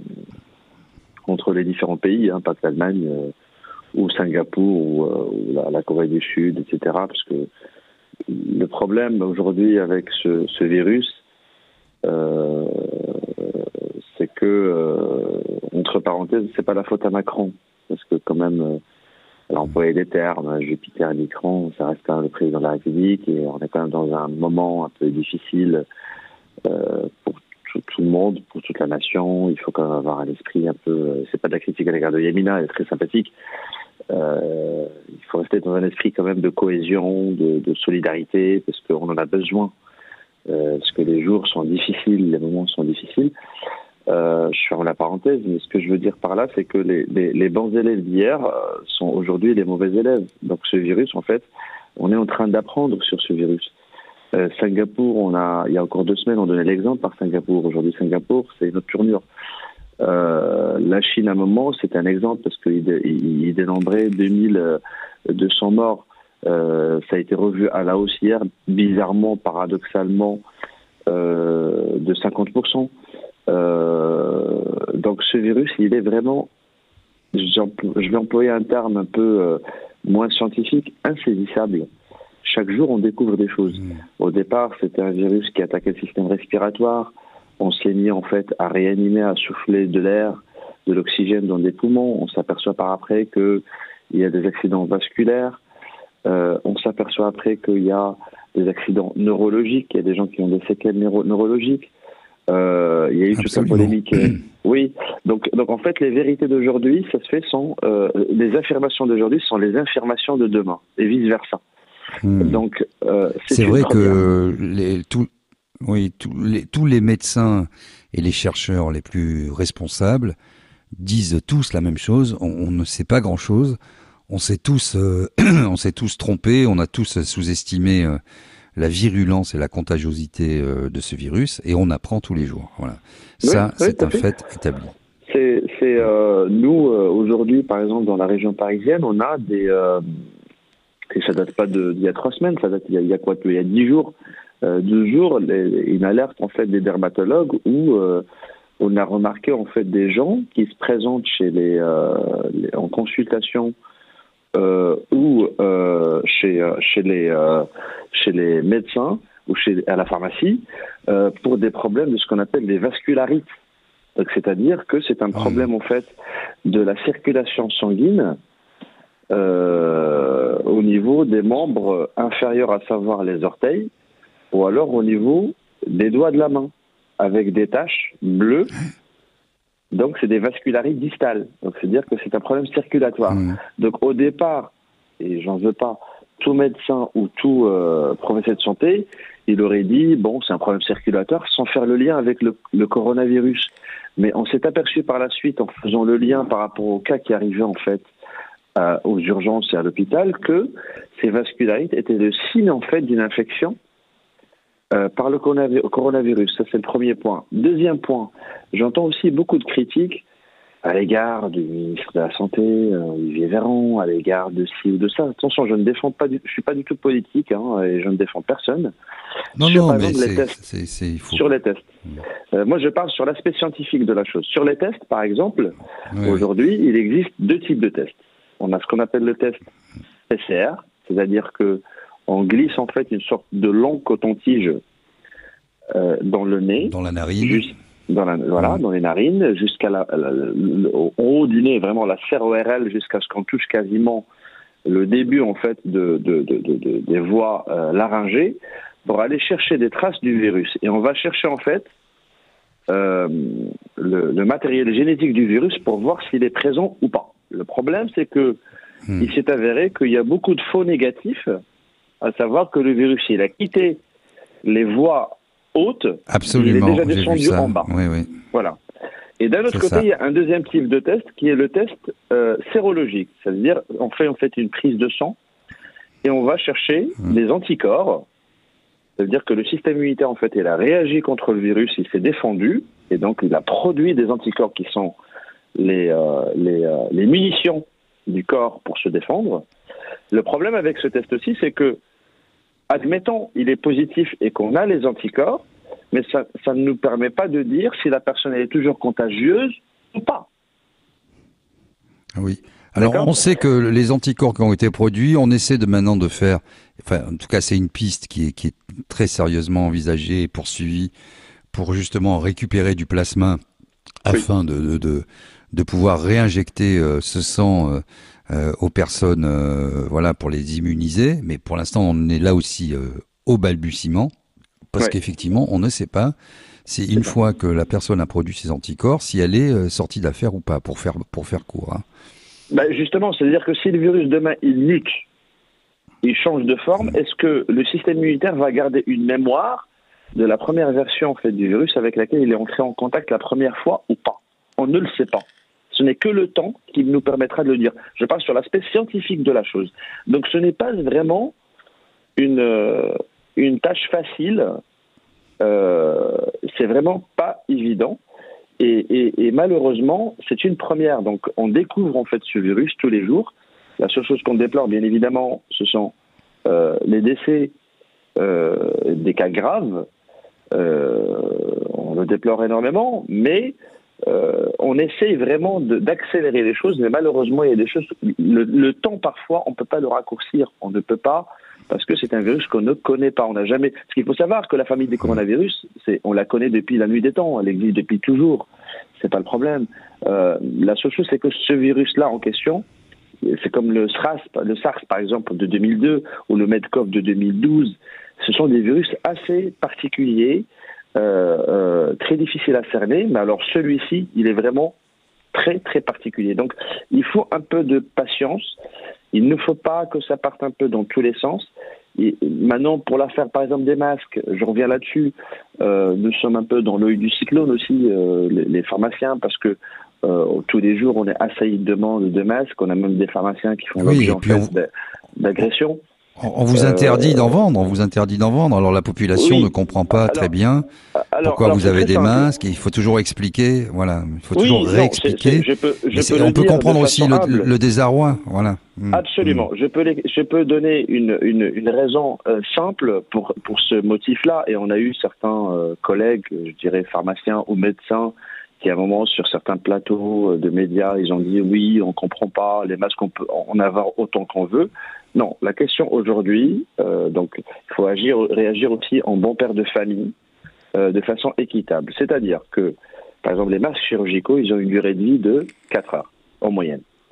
entre les différents pays, hein, pas que l'Allemagne euh, ou Singapour ou, euh, ou la, la Corée du Sud, et cetera. Parce que le problème aujourd'hui avec ce, ce virus, euh, c'est que, euh, entre parenthèses, c'est pas la faute à Macron, parce que quand même, euh, elle a employé des termes, Jupiter et Micron, ça reste quand même le président de la République, et on est quand même dans un moment un peu difficile euh, pour tout, tout le monde, pour toute la nation. Il faut quand même avoir un esprit un peu, c'est pas de la critique à l'égard de Yamina, elle est très sympathique. Euh, il faut rester dans un esprit quand même de cohésion, de, de solidarité, parce qu'on en a besoin. Euh, parce que les jours sont difficiles, les moments sont difficiles. Euh, je ferme la parenthèse, mais ce que je veux dire par là, c'est que les, les, les bons élèves d'hier euh, sont aujourd'hui les mauvais élèves. Donc ce virus, en fait, on est en train d'apprendre sur ce virus. Euh, Singapour, on a, il y a encore deux semaines, on donnait l'exemple par Singapour. Aujourd'hui, Singapour, c'est une autre tournure. Euh, la Chine, à un moment, c'est un exemple parce qu'il il, il dénombrait deux mille deux cents morts. Euh, ça a été revu à la hausse hier, bizarrement, paradoxalement, euh, de cinquante pour cent. Euh, donc ce virus, il est vraiment, je vais employer un terme un peu euh, moins scientifique, insaisissable. Chaque jour, on découvre des choses. Mmh. Au départ, c'était un virus qui attaquait le système respiratoire. On s'est mis en fait à réanimer, à souffler de l'air, de l'oxygène dans des poumons. On s'aperçoit par après qu'il y a des accidents vasculaires. Euh, on s'aperçoit après qu'il y a des accidents neurologiques. Il y a des gens qui ont des séquelles neuro- neurologiques. Euh, il y a eu toute la polémique. Oui, donc, donc en fait, les vérités d'aujourd'hui, ça se fait sont euh, les affirmations d'aujourd'hui sont les affirmations de demain et vice versa.
Mmh.
Donc euh, c'est,
c'est vrai
première.
que les, tout, oui, tous les, tous les médecins et les chercheurs les plus responsables disent tous la même chose. On, on ne sait pas grand-chose. On s'est tous, euh, on s'est tous trompés. On a tous sous-estimé euh, la virulence et la contagiosité euh, de ce virus, et on apprend tous les jours. Voilà.
Oui,
ça,
oui,
c'est un
fait.
fait établi.
C'est, c'est euh, nous euh, aujourd'hui, par exemple, dans la région parisienne, on a des, euh, et ça date pas de, d'il y a trois semaines, ça date il y a, il y a quoi, il y a dix jours, euh, deux jours, les, une alerte en fait des dermatologues où euh, on a remarqué en fait des gens qui se présentent chez les, euh, les en consultation. Euh, ou euh, chez euh, chez les euh, chez les médecins ou chez à la pharmacie euh, pour des problèmes de ce qu'on appelle des vascularites. Donc, c'est-à-dire que c'est un problème mmh. en fait de la circulation sanguine euh, au niveau des membres inférieurs, à savoir les orteils, ou alors au niveau des doigts de la main, avec des taches bleues. Donc, c'est des vascularites distales. Donc, c'est-à-dire que c'est un problème circulatoire. Mmh. Donc, au départ, et j'en veux pas, tout médecin ou tout euh, professeur de santé, il aurait dit, bon, c'est un problème circulatoire, sans faire le lien avec le, le coronavirus. Mais on s'est aperçu par la suite, en faisant le lien par rapport au cas qui arrivait, en fait, euh, aux urgences et à l'hôpital, que ces vascularites étaient le signe, en fait, d'une infection Euh, par le coronavirus. Ça, c'est le premier point. Deuxième point, j'entends aussi beaucoup de critiques à l'égard du ministre de la Santé, euh, Olivier Véran, à l'égard de ci ou de ça. Attention, je ne défends pas, du, je suis pas du tout politique, hein, et je ne défends personne.
Non,
sur,
non,
par
mais
exemple, les
c'est,
tests,
c'est, c'est, il faut...
sur les tests. Euh, moi, je parle sur l'aspect scientifique de la chose. Sur les tests, par exemple,
Ouais.
aujourd'hui, il existe deux types de tests. On a ce qu'on appelle le test P C R, c'est-à-dire que on glisse en fait une sorte de long coton-tige euh, dans le nez,
Dans la narine.
juste dans la, voilà,
Ouais.
dans les narines, jusqu'à la, la, la, la- au haut du nez, vraiment la sphère O R L, jusqu'à ce qu'on touche quasiment le début en fait de, de, de, de, de- des voies euh, laryngées, pour aller chercher des traces du virus. Et on va chercher en fait euh, le, le matériel génétique du virus pour voir s'il est présent ou pas. Le problème, c'est que
Hmm.
il s'est avéré qu'il y a beaucoup de faux négatifs, à savoir que le virus, il a quitté les voies hautes,
Absolument,
il est déjà
j'ai vu
descendu
ça.
en bas.
Oui, oui.
Voilà. Et d'un autre
C'est
côté,
ça.
il y a un deuxième type de test qui est le test euh, sérologique. C'est-à-dire, on fait en fait une prise de sang et on va chercher
Hmm.
des anticorps. Ça veut dire que le système immunitaire, en fait, il a réagi contre le virus, il s'est défendu, et donc il a produit des anticorps qui sont les, euh, les, euh, les munitions du corps pour se défendre. Le problème avec ce test aussi, c'est que, admettons, il est positif et qu'on a les anticorps, mais ça, ça ne nous permet pas de dire si la personne elle est toujours contagieuse ou pas.
Oui. Alors,
D'accord.
on sait que les anticorps qui ont été produits, on essaie de maintenant de faire, enfin, en tout cas, c'est une piste qui est, qui est très sérieusement envisagée et poursuivie pour justement récupérer du plasma afin de, de, de, de pouvoir réinjecter euh, ce sang euh, euh, aux personnes, euh, voilà, pour les immuniser. Mais pour l'instant, on est là aussi euh, au balbutiement, parce
Ouais.
qu'effectivement, on ne sait pas si une
ça.
fois que la personne a produit ses anticorps, si elle est euh, sortie d'affaire ou pas, pour faire, pour faire court. Hein.
Ben justement, c'est-à-dire que si le virus demain il mute, il change de forme, est-ce que le système immunitaire va garder une mémoire de la première version en fait du virus avec laquelle il est entré en contact la première fois ou pas? On ne le sait pas. Ce n'est que le temps qui nous permettra de le dire. Je parle sur l'aspect scientifique de la chose. Donc ce n'est pas vraiment une euh, une tâche facile. Euh, c'est vraiment pas évident. Et, et, et malheureusement, c'est une première. Donc, on découvre en fait ce virus tous les jours. La seule chose qu'on déplore, bien évidemment, ce sont euh, les décès euh, des cas graves. Euh, on le déplore énormément, mais euh, on essaye vraiment de, d'accélérer les choses. Mais malheureusement, il y a des choses. Le, le temps, parfois, on ne peut pas le raccourcir. On ne peut pas. Parce que c'est un virus qu'on ne connaît pas. On n'a jamais. Parce qu'il faut savoir que la famille des coronavirus, c'est, on la connaît depuis la nuit des temps. Elle existe depuis toujours. C'est pas le problème. Euh, la seule chose, c'est que ce virus-là en question, c'est comme le SARS, le SARS par exemple de deux mille deux ou le MEDCOV de deux mille douze. Ce sont des virus assez particuliers, euh, euh, très difficiles à cerner. Mais alors celui-ci, il est vraiment très très particulier. Donc, il faut un peu de patience. Il ne faut pas que ça parte un peu dans tous les sens. Et maintenant, pour l'affaire, par exemple, des masques, je reviens là-dessus. Euh, nous sommes un peu dans l'œil du cyclone aussi, euh, les, les pharmaciens, parce que euh, tous les jours, on est assailli de demandes de masques. On a même des pharmaciens qui font
Oui,
l'objet
et
en
puis
fait
on-
d'agressions.
On, on vous interdit
Euh,
d'en vendre, on vous interdit d'en vendre. Alors la population
oui.
ne comprend pas
Alors,
très bien
alors,
pourquoi
alors,
vous
c'est
avez
très
des
simple.
masques. Il faut toujours expliquer, voilà. Il faut
Oui,
toujours
non, c'est-
réexpliquer.
c'est- je peux, je
Mais c'est-
peux le
on peut
dire
comprendre
de
aussi
façon
le,
humble.
le désarroi, voilà. Mm,
Absolument. Je peux, les- je peux donner une, une, une raison euh, simple pour, pour ce motif-là. Et on a eu certains euh, collègues, je dirais pharmaciens ou médecins, qui à un moment, sur certains plateaux euh, de médias, ils ont dit oui, on comprend pas, les masques, on peut en avoir autant qu'on veut. Non, la question aujourd'hui, euh, donc il faut agir, réagir aussi en bon père de famille, euh, de façon équitable. C'est-à-dire que, par exemple, les masques chirurgicaux, ils ont une durée de vie de quatre heures, en moyenne. D'accord ?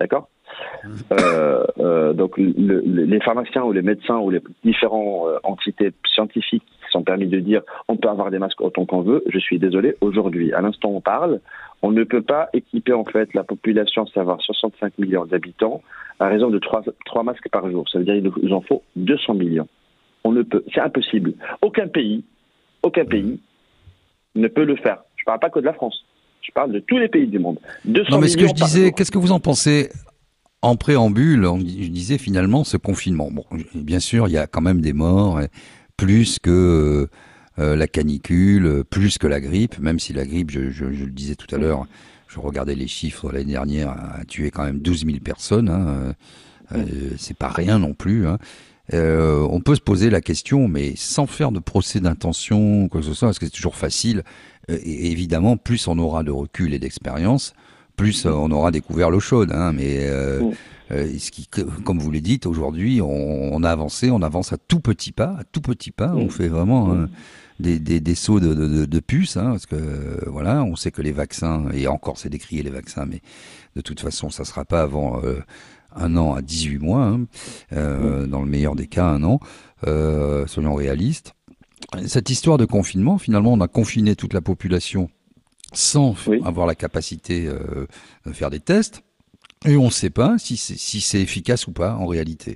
Euh, euh, donc le, le, les pharmaciens ou les médecins ou les différentes euh, entités scientifiques qui sont permis de dire on peut avoir des masques autant qu'on veut, je suis désolé, aujourd'hui, à l'instant où on parle, on ne peut pas équiper en fait la population, à savoir soixante-cinq millions d'habitants, à raison de trois masques par jour. Ça veut dire qu'il nous en faut deux cents millions. On ne peut, c'est impossible. Aucun pays, aucun pays ne peut le faire. Je ne parle pas que de la France. Je parle de tous les pays du monde. deux cents
Non, mais ce que
millions
je
par
disais,
jour.
qu'est-ce que vous en pensez en préambule? On, je disais finalement ce confinement. Bon, bien sûr, il y a quand même des morts, plus que euh, la canicule, plus que la grippe. Même si la grippe, je, je, je le disais tout à l'heure, je regardais les chiffres l'année dernière, a tué quand même douze mille personnes. Hein, euh, c'est pas rien non plus. Hein. Euh, on peut se poser la question, mais sans faire de procès d'intention, quoi que ce soit, parce que c'est toujours facile. Euh, et évidemment, plus on aura de recul et d'expérience, plus euh, on aura découvert l'eau chaude. Hein, mais euh,
Mm.
euh, ce qui, comme vous l'avez dit, aujourd'hui, on, on a avancé, on avance à tout petit pas, à tout petit pas. On fait vraiment euh, des, des, des sauts de, de, de puce, hein, parce que euh, voilà, on sait que les vaccins, et encore c'est décrié les vaccins, mais de toute façon, ça sera pas avant euh, un an à dix-huit mois, hein, euh, dans le meilleur des cas, un an. Euh, soyons réalistes. Cette histoire de confinement, finalement, on a confiné toute la population sans
Oui.
avoir la capacité euh, de faire des tests. Et on ne sait pas si c'est, si c'est efficace ou pas en réalité.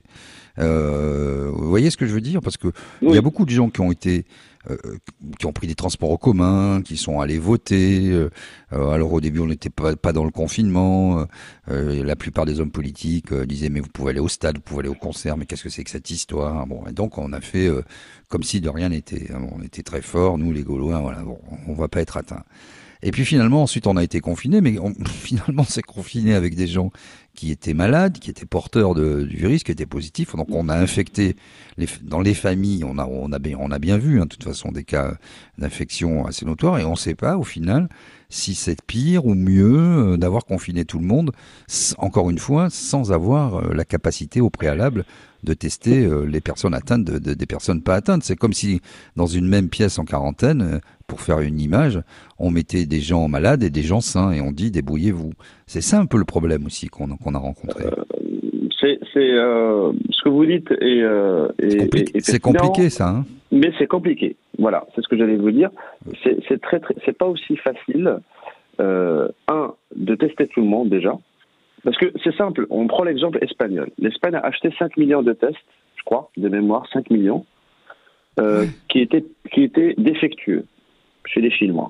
Euh, vous voyez ce que je veux dire? Parce que il
Oui.
y a beaucoup de gens qui ont été, euh, qui ont pris des transports en commun, qui sont allés voter. Euh, alors au début, on n'était pas, pas dans le confinement. Euh, la plupart des hommes politiques euh, disaient mais vous pouvez aller au stade, vous pouvez aller au concert, mais qu'est-ce que c'est que cette histoire? Bon, et donc on a fait euh, comme si de rien n'était. On était très forts, nous les Gaulois. Voilà, bon, on va pas être atteints. Et puis finalement, ensuite, on a été confinés, mais on, finalement, on s'est confiné avec des gens qui étaient malades, qui étaient porteurs de, du virus, qui étaient positifs. Donc, on a infecté les, dans les familles. On a, on a bien, on a bien vu, hein, de toute façon, des cas d'infection assez notoires. Et on ne sait pas, au final, si c'est pire ou mieux euh, d'avoir confiné tout le monde, encore une fois, sans avoir euh, la capacité au préalable de tester euh, les personnes atteintes de, de, des personnes pas atteintes. C'est comme si, dans une même pièce en quarantaine, euh, pour faire une image, on mettait des gens malades et des gens sains et on dit débrouillez-vous. C'est ça un peu le problème aussi qu'on, qu'on a rencontré.
Euh, c'est c'est euh, ce que vous dites est, euh, est,
c'est, compli-
est, est
c'est compliqué ça. Hein,
mais c'est compliqué. Voilà, c'est ce que j'allais vous dire. C'est, c'est très, très, c'est pas aussi facile. Euh, un, de tester tout le monde déjà, parce que c'est simple. On prend l'exemple espagnol. L'Espagne a acheté cinq millions de tests, je crois, de mémoire, cinq millions, euh, oui. qui étaient qui étaient défectueux chez les Chinois.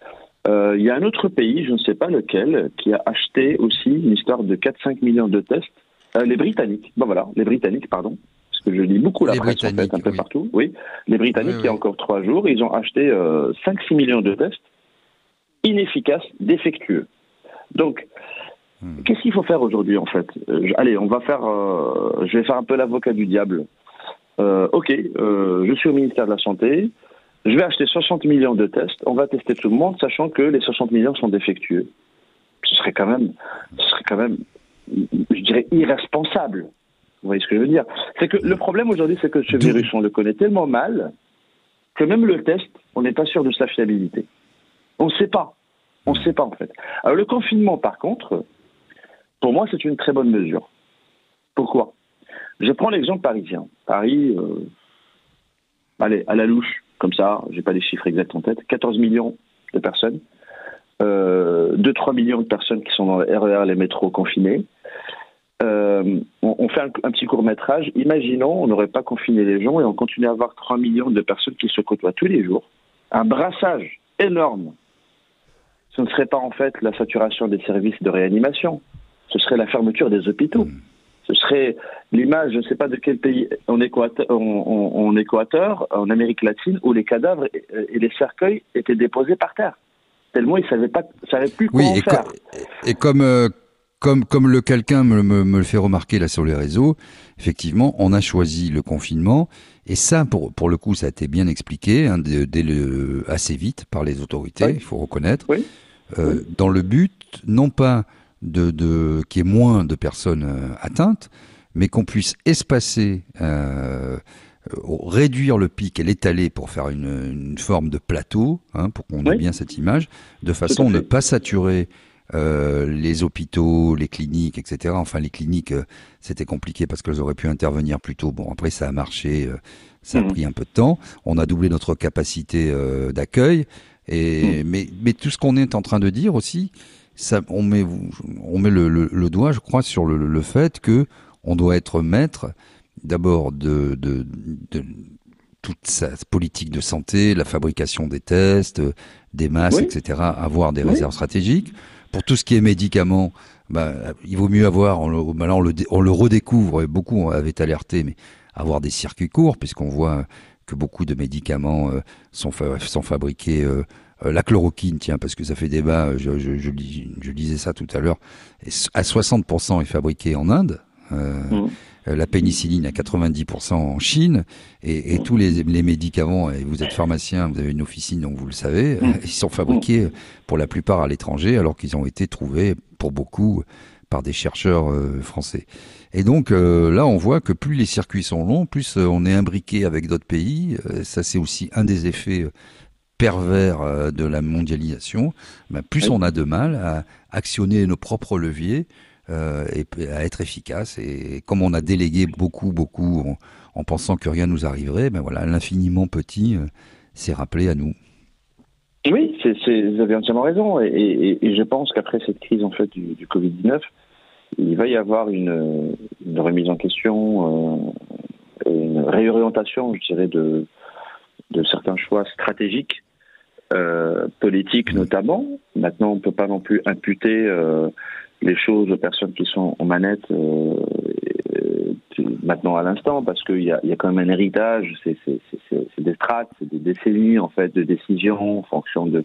Il euh, y a un autre pays, je ne sais pas lequel, qui a acheté aussi une histoire de quatre à cinq millions de tests. Euh, les Britanniques. Bon voilà, les Britanniques, pardon. Parce que je lis beaucoup la
les
presse, en fait, un peu
oui.
partout. Oui, les Britanniques, oui, il y a
oui. encore
trois jours, ils ont acheté euh, cinq à six millions de tests inefficaces, défectueux. Donc, hmm. qu'est-ce qu'il faut faire aujourd'hui, en fait euh, je, Allez, on va faire... Euh, je vais faire un peu l'avocat du diable. Euh, ok, euh, je suis au ministère de la Santé. Je vais acheter soixante millions de tests. On va tester tout le monde, sachant que les soixante millions sont défectueux. Ce serait quand même... Ce serait quand même, je dirais, irresponsable. Vous voyez ce que je veux dire? C'est que le problème aujourd'hui, c'est que ce virus, on le connaît tellement mal que même le test, on n'est pas sûr de sa fiabilité. On ne sait pas. On ne sait pas, en fait. Alors, le confinement, par contre, pour moi, c'est une très bonne mesure. Pourquoi? Je prends l'exemple parisien. Paris, euh, allez, à la louche, comme ça, je n'ai pas les chiffres exacts en tête, quatorze millions de personnes, euh, deux à trois millions de personnes qui sont dans les R E R, les métros confinés. Euh, on, on fait un, un petit court-métrage. Imaginons, on n'aurait pas confiné les gens et on continue à avoir trois millions de personnes qui se côtoient tous les jours. Un brassage énorme. Ce ne serait pas en fait la saturation des services de réanimation. Ce serait la fermeture des hôpitaux. Ce serait l'image, je ne sais pas de quel pays, en Équateur, en, en, en, Équateur, en Amérique latine, où les cadavres et, et les cercueils étaient déposés par terre. Tellement ils ne savaient, pas, savaient plus
oui,
comment
et
faire.
Co- et comme... Euh... Comme, comme le quelqu'un me, me, me le fait remarquer là sur les réseaux, effectivement, on a choisi le confinement et ça, pour, pour le coup, ça a été bien expliqué hein, dès, dès le, assez vite par les autorités,
oui.
il faut reconnaître,
oui.
Euh,
oui.
dans le but, non pas de, de qu'il y ait moins de personnes euh, atteintes, mais qu'on puisse espacer, euh, réduire le pic et l'étaler pour faire une, une forme de plateau, hein, pour qu'on
oui.
ait bien cette image, de façon à ne pas saturer Euh, les hôpitaux, les cliniques, et cetera. Enfin, les cliniques, euh, c'était compliqué parce qu'elles auraient pu intervenir plus tôt. Bon, après, ça a marché, euh, ça a mmh. pris un peu de temps. On a doublé notre capacité euh, d'accueil. Et, mmh. mais, mais tout ce qu'on est en train de dire aussi, ça, on met, on met le, le, le doigt, je crois, sur le, le fait que on doit être maître d'abord de, de, de toute sa politique de santé, la fabrication des tests, des masques, oui. et cetera. Avoir des oui. réserves stratégiques. Pour tout ce qui est médicaments, bah, il vaut mieux avoir, on le, bah là on, le, on le redécouvre, beaucoup avaient alerté, mais avoir des circuits courts, puisqu'on voit que beaucoup de médicaments euh, sont, fa- sont fabriqués. Euh, euh, la chloroquine, tiens, parce que ça fait débat. Je, je, je, lis, je lisais ça tout à l'heure. Et à soixante pour cent est fabriqué en Inde. Euh, mmh. La pénicilline à quatre-vingt-dix pour cent en Chine, et, et tous les, les médicaments, et vous êtes pharmacien, vous avez une officine, donc vous le savez, mmh. ils sont fabriqués pour la plupart à l'étranger, alors qu'ils ont été trouvés, pour beaucoup, par des chercheurs euh, français. Et donc euh, là, on voit que plus les circuits sont longs, plus euh, on est imbriqué avec d'autres pays. Euh, ça, c'est aussi un des effets euh, pervers euh, de la mondialisation. Ben, plus oui. on a de mal à actionner nos propres leviers, Euh, et à être efficace. Et comme on a délégué beaucoup, beaucoup, en, en pensant que rien nous arriverait, ben voilà, l'infiniment petit euh, s'est rappelé à nous.
Oui, c'est, c'est, vous avez entièrement raison. Et, et, et je pense qu'après cette crise en fait du, du covid dix-neuf, il va y avoir une, une remise en question, euh, une réorientation, je dirais, de, de certains choix stratégiques, euh, politiques notamment. Maintenant, on ne peut pas non plus imputer euh, les choses aux personnes qui sont en manette euh, maintenant à l'instant, parce qu'il y a, y a quand même un héritage, c'est, c'est, c'est, c'est des strates, c'est des décennies en fait de décisions en fonction de...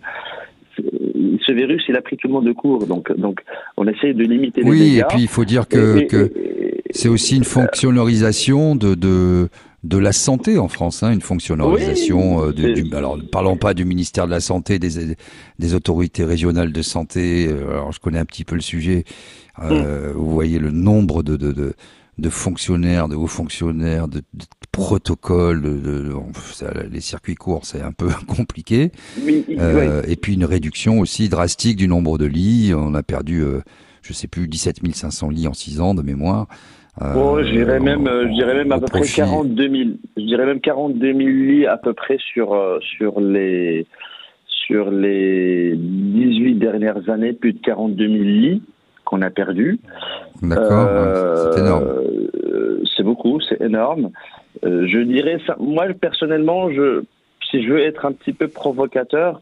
Ce virus, il a pris tout le monde de court, donc, donc on essaie de limiter les
oui,
dégâts.
Oui, et puis il faut dire que, et, et, que et, c'est aussi une fonctionnalisation de... de... de la santé en France, hein, une fonctionnalisation oui, de, du, alors parlons pas du ministère de la Santé, des, des autorités régionales de santé. Alors je connais un petit peu le sujet. Euh, mm. Vous voyez le nombre de, de, de, de fonctionnaires, de hauts fonctionnaires, de, de protocoles, de, de, ça, les circuits courts, c'est un peu compliqué. Oui, euh, oui. Et puis une réduction aussi drastique du nombre de lits. On a perdu, euh, je sais plus, dix-sept mille cinq cents lits en six ans de mémoire.
Euh, bon, je dirais même, euh, je dirais même à peu près quarante-deux mille. Je dirais même quarante-deux mille lits à peu près sur euh, sur les sur les dix-huit dernières années, plus de quarante-deux mille lits qu'on a perdus.
D'accord, euh, c'est énorme.
Euh, c'est beaucoup, c'est énorme. Euh, je dirais ça. Moi, personnellement, je si je veux être un petit peu provocateur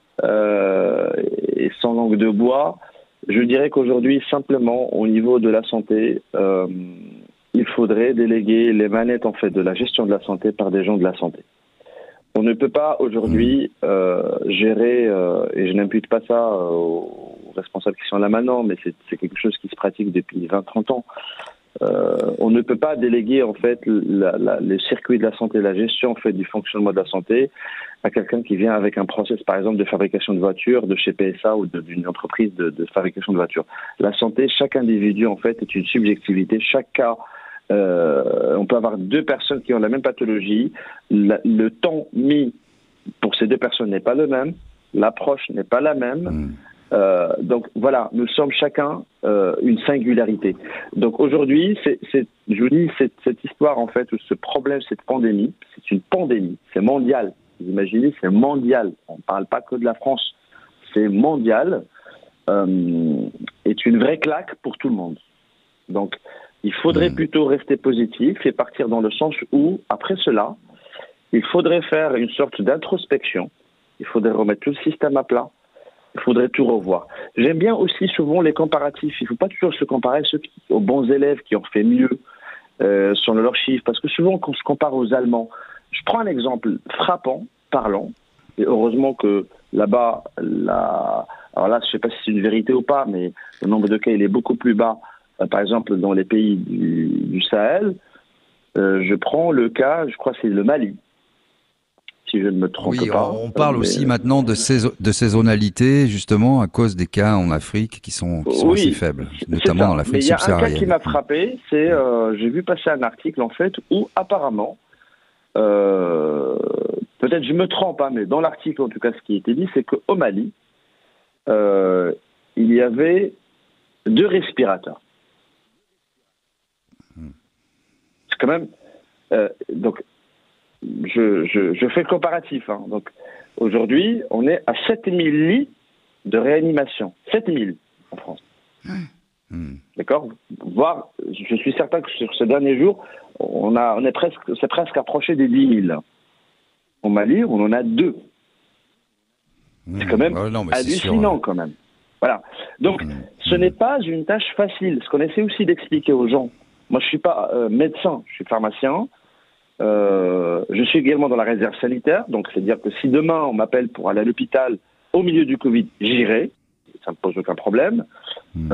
euh, et sans langue de bois. Je dirais qu'aujourd'hui, simplement, au niveau de la santé, euh, il faudrait déléguer les manettes en fait de la gestion de la santé par des gens de la santé. On ne peut pas aujourd'hui euh, gérer, euh, et je n'impute pas ça aux responsables qui sont là maintenant, mais c'est, c'est quelque chose qui se pratique depuis vingt à trente ans. Euh, on ne peut pas déléguer en fait la, la, les circuits de la santé, la gestion en fait du fonctionnement de la santé à quelqu'un qui vient avec un process par exemple de fabrication de voitures de chez P S A ou de, d'une entreprise de, de fabrication de voitures. La santé, chaque individu en fait est une subjectivité. Chaque cas, euh, on peut avoir deux personnes qui ont la même pathologie. La, le temps mis pour ces deux personnes n'est pas le même. L'approche n'est pas la même. Mmh. Euh, donc voilà, nous sommes chacun euh, une singularité. Donc aujourd'hui, c'est, c'est, je vous dis, cette, cette histoire en fait, ce problème, cette pandémie, c'est une pandémie, c'est mondial. Vous imaginez, c'est mondial. On ne parle pas que de la France, c'est mondial. Euh, est une vraie claque pour tout le monde. Donc il faudrait mmh. plutôt rester positif et partir dans le sens où, après cela, il faudrait faire une sorte d'introspection. Il faudrait remettre tout le système à plat. Il faudrait tout revoir. J'aime bien aussi souvent les comparatifs. Il ne faut pas toujours se comparer ceux qui, aux bons élèves qui ont fait mieux euh, sur leurs chiffres. Parce que souvent, quand on se compare aux Allemands, je prends un exemple frappant, parlant, et heureusement que là-bas, la... alors là, je ne sais pas si c'est une vérité ou pas, mais le nombre de cas, il est beaucoup plus bas. Euh, par exemple, dans les pays du, du Sahel, euh, je prends le cas, je crois que c'est le Mali. Si je ne me trompe
oui,
pas.
On parle mais... aussi maintenant de, saison, de saisonnalité, justement, à cause des cas en Afrique qui sont, qui sont oui, assez faibles, notamment dans l'Afrique subsaharienne.
Mais il y a un cas qui m'a frappé, c'est, euh, j'ai vu passer un article, en fait, où apparemment, euh, peut-être je me trompe, hein, mais dans l'article, en tout cas, ce qui était dit, c'est qu'au Mali, euh, il y avait deux respirateurs. Hmm. C'est quand même... Euh, donc, Je, je, je fais le comparatif. Hein. Donc, aujourd'hui, on est à sept mille lits de réanimation. sept mille en France. Mmh. D'accord ? Voire, je suis certain que sur ces derniers jours, on, a, on est presque, c'est presque approché des dix mille. Au Mali, on en a deux. Mmh. C'est quand même oh, non, hallucinant, sûr, quand même. Voilà. Donc, mmh. ce n'est pas une tâche facile. Ce qu'on essaie aussi d'expliquer aux gens. Moi, je ne suis pas euh, médecin, je suis pharmacien. Euh, je suis également dans la réserve sanitaire, donc c'est-à-dire que si demain on m'appelle pour aller à l'hôpital au milieu du Covid, j'irai, ça ne me pose aucun problème. Mmh.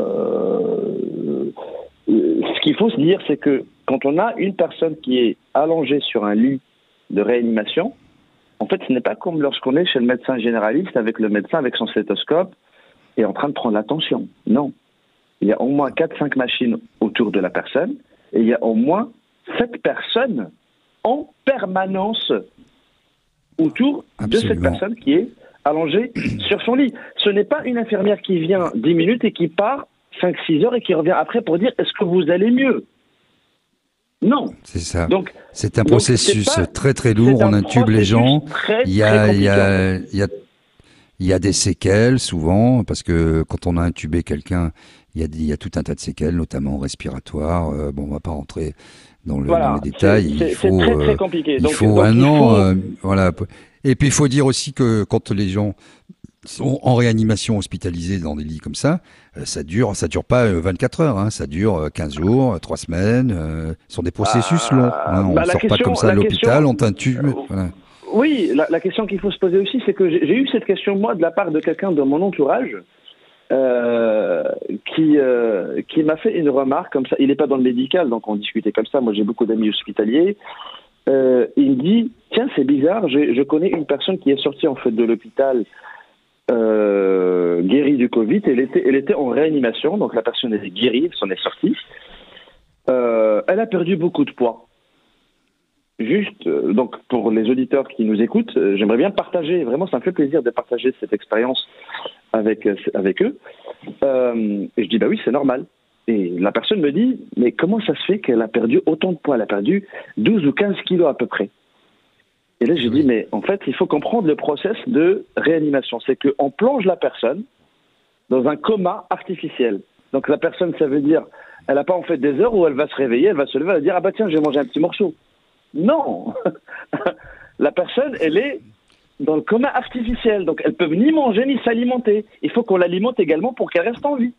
Euh, ce qu'il faut se dire, c'est que quand on a une personne qui est allongée sur un lit de réanimation, en fait, ce n'est pas comme lorsqu'on est chez le médecin généraliste avec le médecin avec son stéthoscope et en train de prendre la tension. Non. Il y a au moins quatre cinq machines autour de la personne et il y a au moins sept personnes en permanence autour Absolument. de cette personne qui est allongée sur son lit. Ce n'est pas une infirmière qui vient dix minutes et qui part cinq six heures et qui revient après pour dire « est-ce que vous allez mieux ?» Non.
C'est ça. Donc, c'est un donc processus c'est pas, très très lourd, on intube les gens.
Très,
il y a, il y a, il y a, il y a des séquelles souvent, parce que quand on a intubé quelqu'un, il y a, il y a tout un tas de séquelles, notamment respiratoires. Euh, bon, on va pas rentrer dans, le,
voilà,
dans les détails.
C'est,
il faut,
c'est très, très
euh,
compliqué.
Il
donc,
faut
donc,
un
il
an,
faut...
euh, voilà. Et puis il faut dire aussi que quand les gens sont en réanimation hospitalisés dans des lits comme ça, ça dure, ça dure pas vingt-quatre heures, hein, ça dure quinze jours, trois semaines. Euh, ce sont des processus ah, longs. Hein, on
bah,
ne sort
question,
pas comme ça à l'hôpital,
question,
on t'intube. Euh, voilà.
Oui, la, la question qu'il faut se poser aussi, c'est que j'ai, j'ai eu cette question moi de la part de quelqu'un de mon entourage euh, qui euh, qui m'a fait une remarque comme ça. Il n'est pas dans le médical, donc on discutait comme ça. Moi, j'ai beaucoup d'amis hospitaliers. Euh, il me dit, tiens, c'est bizarre, je, je connais une personne qui est sortie en fait de l'hôpital. Euh, guérie du Covid, elle était, elle était en réanimation, donc la personne est guérie, elle s'en est sortie. Euh, elle a perdu beaucoup de poids. Juste, euh, donc pour les auditeurs qui nous écoutent, euh, j'aimerais bien partager, vraiment ça me fait plaisir de partager cette expérience avec, euh, avec eux. Euh, et je dis, bah oui, c'est normal. Et la personne me dit, mais comment ça se fait qu'elle a perdu autant de poids? Elle a perdu douze ou quinze kilos à peu près. Et là, j'ai oui. dit, mais en fait, il faut comprendre le process de réanimation. C'est qu'on plonge la personne dans un coma artificiel. Donc la personne, ça veut dire, elle n'a pas en fait des heures où elle va se réveiller, elle va se lever, elle va dire, ah bah tiens, j'ai mangé un petit morceau. Non. La personne, elle est dans le coma artificiel. Donc elle ne peut ni manger ni s'alimenter. Il faut qu'on l'alimente également pour qu'elle reste en vie.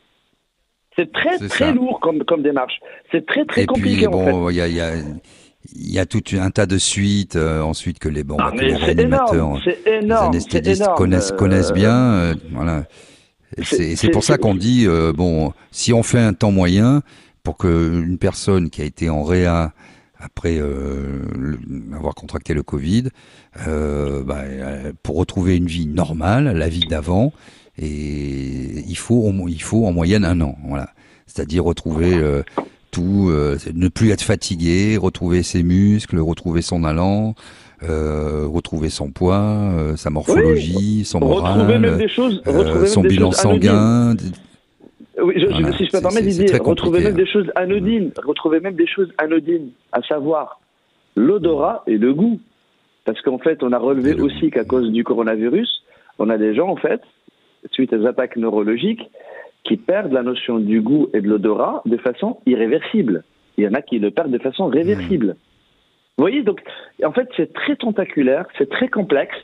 C'est très, C'est très ça. lourd comme, comme démarche. C'est très, très
Et
compliqué,
puis, bon,
en fait.
il y a... Y a... Il y a tout un tas de suites euh, ensuite que les, bon, ah, que les réanimateurs,
énorme, énorme,
les anesthésistes
énorme,
connaissent,
euh,
connaissent bien. Euh, voilà. Et c'est, c'est, c'est pour ça qu'on dit, euh, bon, si on fait un temps moyen pour que une personne qui a été en réa après euh, le, avoir contracté le Covid, euh, bah, pour retrouver une vie normale, la vie d'avant, et il faut, il faut en moyenne un an. Voilà. C'est-à-dire retrouver euh, tout, euh, ne plus être fatigué, retrouver ses muscles, retrouver son allant, euh, retrouver son poids, euh, sa morphologie,
oui,
son moral,
retrouver même des choses,
euh, son
même des
bilan
choses
sanguin.
Oui, je,
voilà,
je, si je peux me permettre, Didier, retrouver même des choses anodines, retrouver même des choses anodines, à savoir l'odorat et le goût. Parce qu'en fait, on a relevé aussi qu'à cause du coronavirus, on a des gens, en fait, suite aux attaques neurologiques, qui perdent la notion du goût et de l'odorat de façon irréversible. Il y en a qui le perdent de façon réversible. Mmh. Vous voyez, donc, en fait, c'est très tentaculaire, c'est très complexe,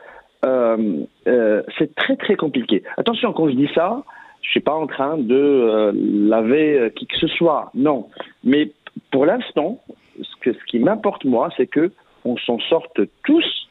euh, euh, c'est très, très compliqué. Attention, quand je dis ça, je ne suis pas en train de euh, laver euh, qui que ce soit, non. Mais pour l'instant, ce, que, ce qui m'importe, moi, c'est qu'on s'en sorte tous,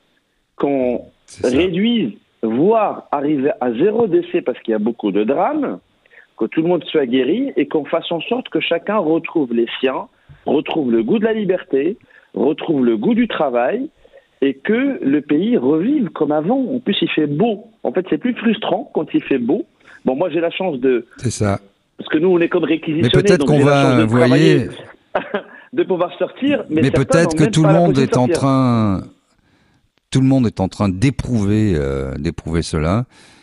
qu'on réduise, voire arriver à zéro décès parce qu'il y a beaucoup de drames, que tout le monde soit guéri et qu'on fasse en sorte que chacun retrouve les siens, retrouve le goût de la liberté, retrouve le goût du travail et que le pays revive comme avant. En plus, il fait beau. En fait, c'est plus frustrant quand il fait beau. Bon, moi, j'ai la chance de...
C'est ça.
Parce que nous, on est comme réquisitionnés.
Mais peut-être
donc
qu'on
j'ai
va,
la chance de
vous voyez...
de pouvoir sortir. Mais,
mais peut-être que tout le monde est en
sortir.
train... Tout le monde est en train d'éprouver, euh, d'éprouver cela.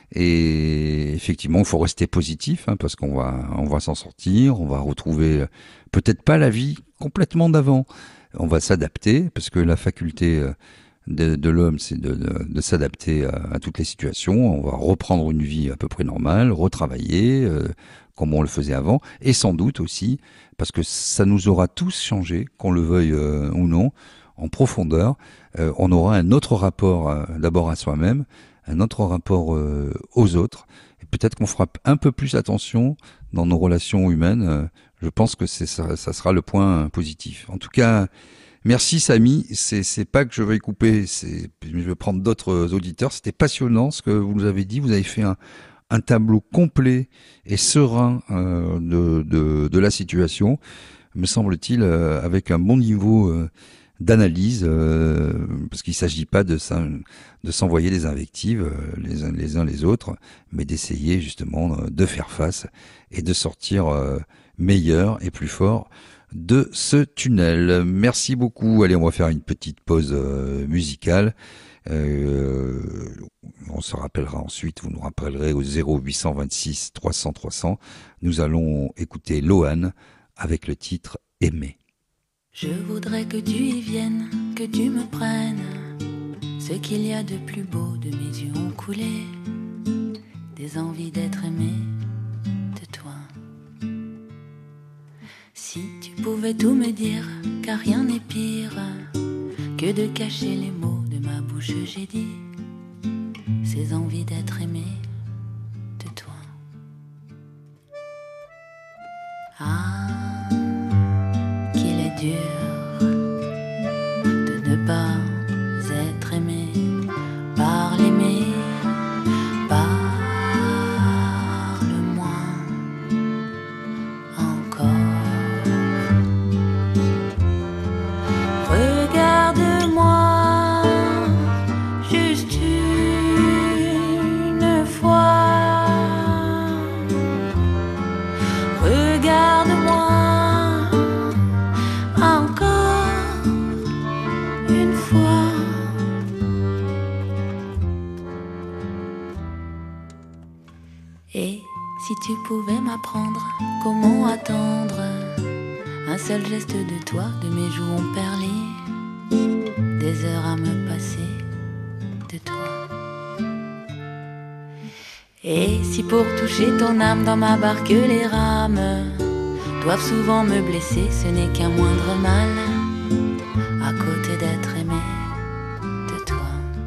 Et effectivement, il faut rester positif, hein, parce qu'on va, on va s'en sortir. On va retrouver euh, peut-être pas la vie complètement d'avant. On va s'adapter, parce que la faculté de, de l'homme, c'est de, de, de s'adapter à, à toutes les situations. On va reprendre une vie à peu près normale, retravailler euh, comme on le faisait avant, et sans doute aussi, parce que ça nous aura tous changé, qu'on le veuille euh, ou non, en profondeur. Euh, on aura un autre rapport euh, d'abord à soi-même, un autre rapport euh, aux autres, et peut-être qu'on fera un peu plus attention dans nos relations humaines. Euh, je pense que c'est ça, ça sera le point positif. En tout cas, Merci Samy, c'est c'est pas que je vais couper, c'est je vais prendre d'autres auditeurs. C'était passionnant ce que vous nous avez dit. Vous avez fait un un tableau complet et serein euh, de, de de la situation, me semble-t-il, euh, avec un bon niveau euh, d'analyse, euh, parce qu'il s'agit pas de de s'envoyer des invectives euh, les uns les uns les autres, mais d'essayer justement de faire face et de sortir euh, meilleur et plus fort de ce tunnel. Merci beaucoup. Allez, on va faire une petite pause euh, musicale. Euh, on se rappellera ensuite, vous nous rappellerez au zéro huit cent vingt-six trois cents trois cents. Nous allons écouter Lohan avec le titre Aimer.
Je voudrais que tu y viennes, que tu me prennes ce qu'il y a de plus beau de mes yeux ont coulé, des envies d'être aimé de toi. Si tu pouvais tout me dire, car rien n'est pire que de cacher les mots de ma bouche, j'ai dit ces envies d'être aimé de toi. Ah, qu'il est dur de ne pas être aimé par l'aimer. Si tu pouvais m'apprendre comment attendre un seul geste de toi, de mes joues ont perlé, des heures à me passer de toi. Et si pour toucher ton âme dans ma barque les rames doivent souvent me blesser, ce n'est qu'un moindre mal à côté d'être aimé de toi.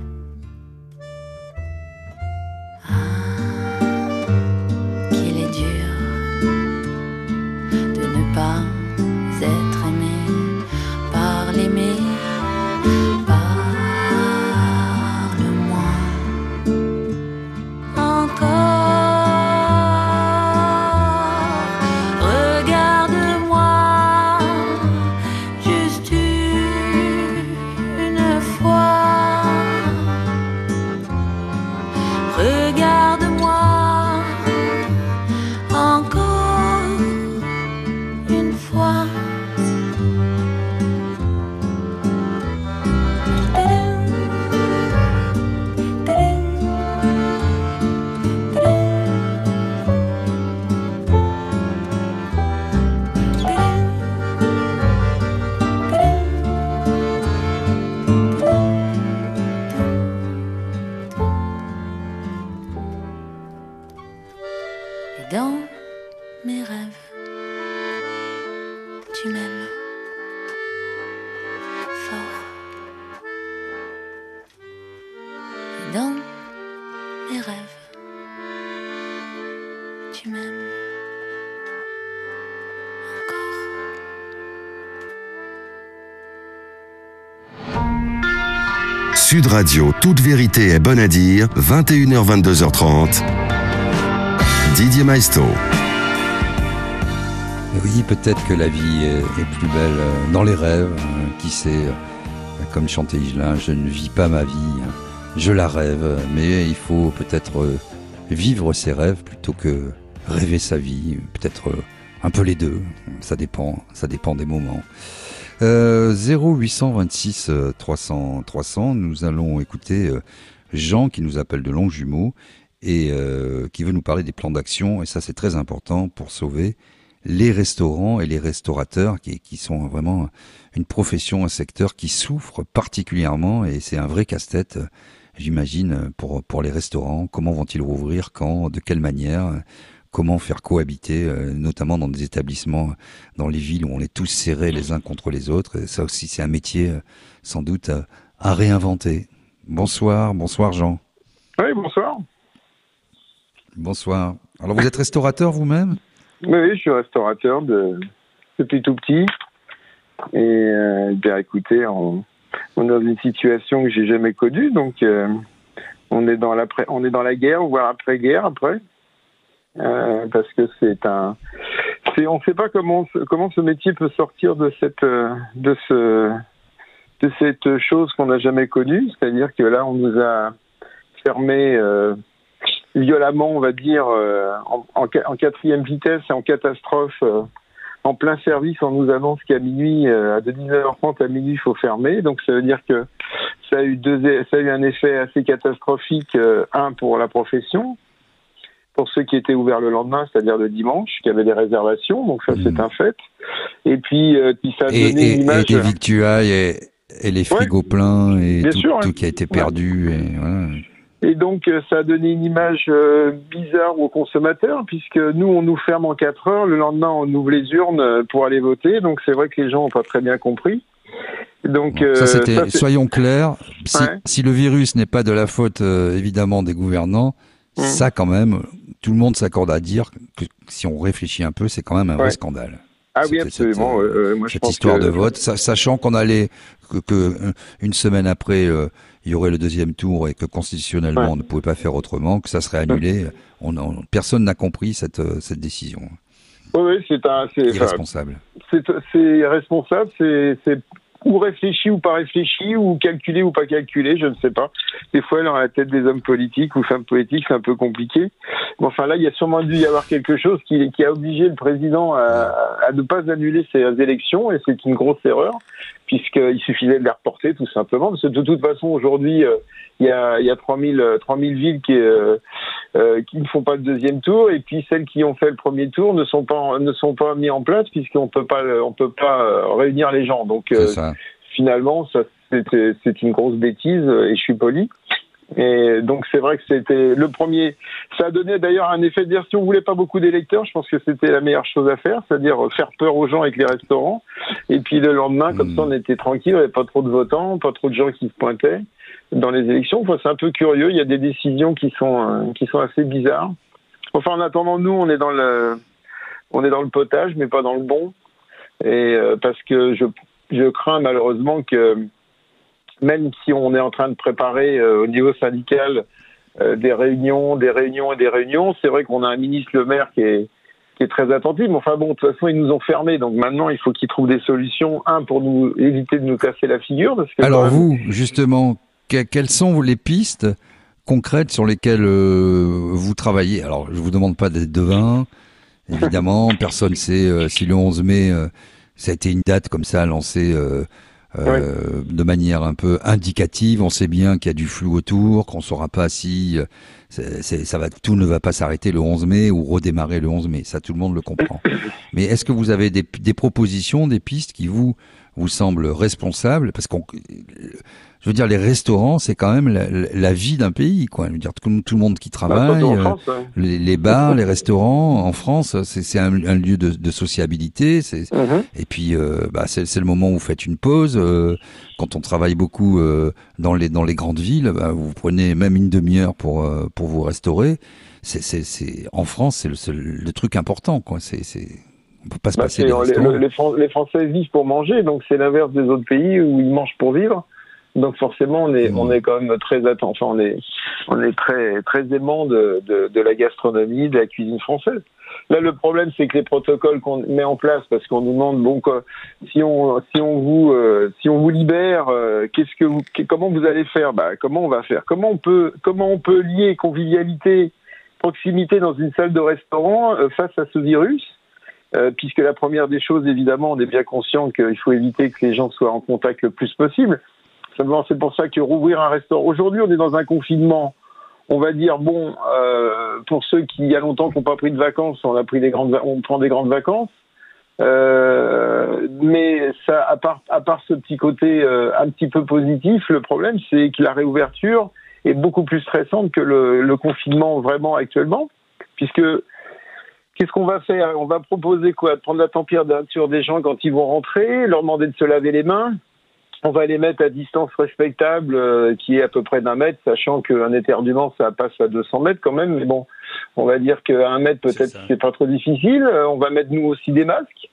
Sud Radio, toute vérité est bonne à dire, vingt et une heures vingt-deux heures trente. Didier Maestro.
Oui, peut-être que la vie est, est plus belle dans les rêves. Qui sait, comme chantait Higelin, je ne vis pas ma vie, je la rêve. Mais il faut peut-être vivre ses rêves plutôt que rêver sa vie. Peut-être un peu les deux. Ça dépend, ça dépend des moments. Euh, zéro huit cent vingt-six trois cents trois cents, nous allons écouter euh, Jean qui nous appelle de Longjumeau et euh, qui veut nous parler des plans d'action, et ça c'est très important pour sauver les restaurants et les restaurateurs qui, qui sont vraiment une profession, un secteur qui souffre particulièrement, et c'est un vrai casse-tête, j'imagine, pour, pour les restaurants. Comment vont-ils rouvrir, quand, de quelle manière ? Comment faire cohabiter, euh, notamment dans des établissements, dans les villes où on est tous serrés les uns contre les autres. Et ça aussi, c'est un métier euh, sans doute à, à réinventer. Bonsoir, bonsoir Jean.
Oui, bonsoir.
Bonsoir. Alors vous êtes restaurateur vous-même ?
Oui, je suis restaurateur de... depuis tout petit. Et euh, bien, écoutez, on, on est dans une situation que j'ai jamais connue, donc euh, on est dans la on est dans la guerre, voire après-guerre après, euh, parce que c'est un, c'est, on ne sait pas comment comment ce métier peut sortir de cette de ce de cette chose qu'on n'a jamais connue, c'est-à-dire que là, on nous a fermé euh, violemment, on va dire, euh, en, en, en quatrième vitesse et en catastrophe. Euh, En plein service, on nous annonce qu'à minuit, euh, de dix-neuf heures trente à minuit, il faut fermer. Donc ça veut dire que ça a eu deux, ça a eu un effet assez catastrophique. Euh, un pour la profession, pour ceux qui étaient ouverts le lendemain, c'est-à-dire le dimanche, qui avaient des réservations. Donc ça, mmh. c'est un fait. Et puis, euh, puis ça a
et,
donné
et,
une image.
Et des victuailles et, et les frigos ouais. pleins et tout, sûr, tout ouais. qui a été perdu. Ouais. Et voilà.
Et donc, ça a donné une image euh, bizarre aux consommateurs, puisque nous, on nous ferme en quatre heures, le lendemain, on ouvre les urnes pour aller voter. Donc, c'est vrai que les gens n'ont pas très bien compris. Donc,
bon, ça, c'était,
ça, c'est...
soyons clairs, si,
ouais.
si le virus n'est pas de la faute, euh, évidemment, des gouvernants, mmh. ça, quand même, tout le monde s'accorde à dire que si on réfléchit un peu, c'est quand même un ouais. vrai scandale.
Ah oui, absolument.
Cette,
euh, moi,
cette
je
histoire
pense
de
que...
vote, sachant qu'on allait que, que une semaine après, euh, il y aurait le deuxième tour et que constitutionnellement ouais. on ne pouvait pas faire autrement, que ça serait annulé. Ouais. On, on, personne n'a compris cette cette décision.
Oui, oui, c'est un, c'est
irresponsable.
C'est, c'est responsable. C'est, c'est ou réfléchi ou pas réfléchi, ou calculé ou pas calculé, je ne sais pas. Des fois, dans la tête des hommes politiques ou femmes politiques, c'est un peu compliqué. Mais enfin, là, il y a sûrement dû y avoir quelque chose qui, qui a obligé le président à, à ne pas annuler ces élections, et c'est une grosse erreur, puisqu'il suffisait de les reporter, tout simplement. Parce que de toute façon, aujourd'hui, euh, il y a, il y a trois mille villes qui, euh, euh, qui ne font pas le deuxième tour, et puis celles qui ont fait le premier tour ne sont pas, ne sont pas mis en place, puisqu'on peut pas, on peut pas réunir les gens. Donc, euh, finalement, ça, c'est, c'est une grosse bêtise, et je suis poli. Et donc, c'est vrai que c'était le premier. Ça a donné d'ailleurs un effet de dire, si on voulait pas beaucoup d'électeurs, je pense que c'était la meilleure chose à faire, c'est-à-dire faire peur aux gens avec les restaurants. Et puis le lendemain, comme mmh. ça, on était tranquille, il n'y avait pas trop de votants, pas trop de gens qui se pointaient dans les élections. Enfin, c'est un peu curieux. Il y a des décisions qui sont, euh, qui sont assez bizarres. Enfin, en attendant, nous, on est dans le, on est dans le potage, mais pas dans le bon. Et euh, parce que je, je crains malheureusement que, même si on est en train de préparer euh, au niveau syndical euh, des réunions, des réunions et des réunions, c'est vrai qu'on a un ministre Le Maire qui est, qui est très attentif. Mais enfin bon, de toute façon, ils nous ont fermés. Donc maintenant, il faut qu'ils trouvent des solutions. Un, pour nous éviter de nous casser la figure. Parce que
Alors
même...
vous, justement, que, quelles sont les pistes concrètes sur lesquelles euh, vous travaillez? Alors, je vous demande pas d'être devin. Évidemment, personne sait euh, si le onze mai, euh, ça a été une date comme ça lancée... Euh, Euh, ouais. de manière un peu indicative. On sait bien qu'il y a du flou autour, qu'on ne saura pas si c'est, c'est, ça va, tout ne va pas s'arrêter le onze mai ou redémarrer le onze mai. Ça, tout le monde le comprend. Mais est-ce que vous avez des, des propositions, des pistes qui vous vous semblent responsables? Parce qu'on, je veux dire, les restaurants, c'est quand même la, la vie d'un pays, quoi. Je veux dire, tout, tout le monde qui travaille, bah, France, ouais. les, les bars, les restaurants en France, c'est, c'est un, un lieu de, de sociabilité. C'est, mm-hmm. Et puis, euh, bah, c'est, c'est le moment où vous faites une pause. Euh, quand on travaille beaucoup euh, dans les dans les grandes villes, bah, vous prenez même une demi-heure pour euh, pour vous restaurer. C'est, c'est, c'est en France, c'est le, c'est le truc important, quoi. C'est, c'est on peut pas se
bah,
passer des restaurants.
Les, les, les Français vivent pour manger, donc c'est l'inverse des autres pays où ils mangent pour vivre. Donc forcément, on est, mmh. on est quand même très attentif, on est, on est très, très aimant de, de, de la gastronomie, de la cuisine française. Là, le problème, c'est que les protocoles qu'on met en place, parce qu'on nous demande, bon, quoi, si on, si on vous, euh, si on vous libère, euh, qu'est-ce que vous, comment vous allez faire? Bah, comment on va faire? Comment on peut, comment on peut lier convivialité, proximité dans une salle de restaurant euh, face à ce virus? Euh, puisque la première des choses, évidemment, on est bien conscient qu'il faut éviter que les gens soient en contact le plus possible. Simplement, c'est pour ça que rouvrir un restaurant... Aujourd'hui, on est dans un confinement, on va dire, bon, euh, pour ceux qui, il y a longtemps, qui n'ont pas pris de vacances, on a pris des grandes, on prend des grandes vacances. Euh, mais ça, à part, à part ce petit côté euh, un petit peu positif, le problème, c'est que la réouverture est beaucoup plus stressante que le, le confinement vraiment actuellement, puisque... Qu'est-ce qu'on va faire? On va proposer quoi? De prendre la température des gens quand ils vont rentrer, leur demander de se laver les mains. On va les mettre à distance respectable, euh, qui est à peu près d'un mètre, sachant qu'un éternuement, ça passe à deux cents mètres quand même. Mais bon, on va dire qu'à un mètre, peut-être, c'est, c'est pas trop difficile. Euh, on va mettre, nous aussi, des masques.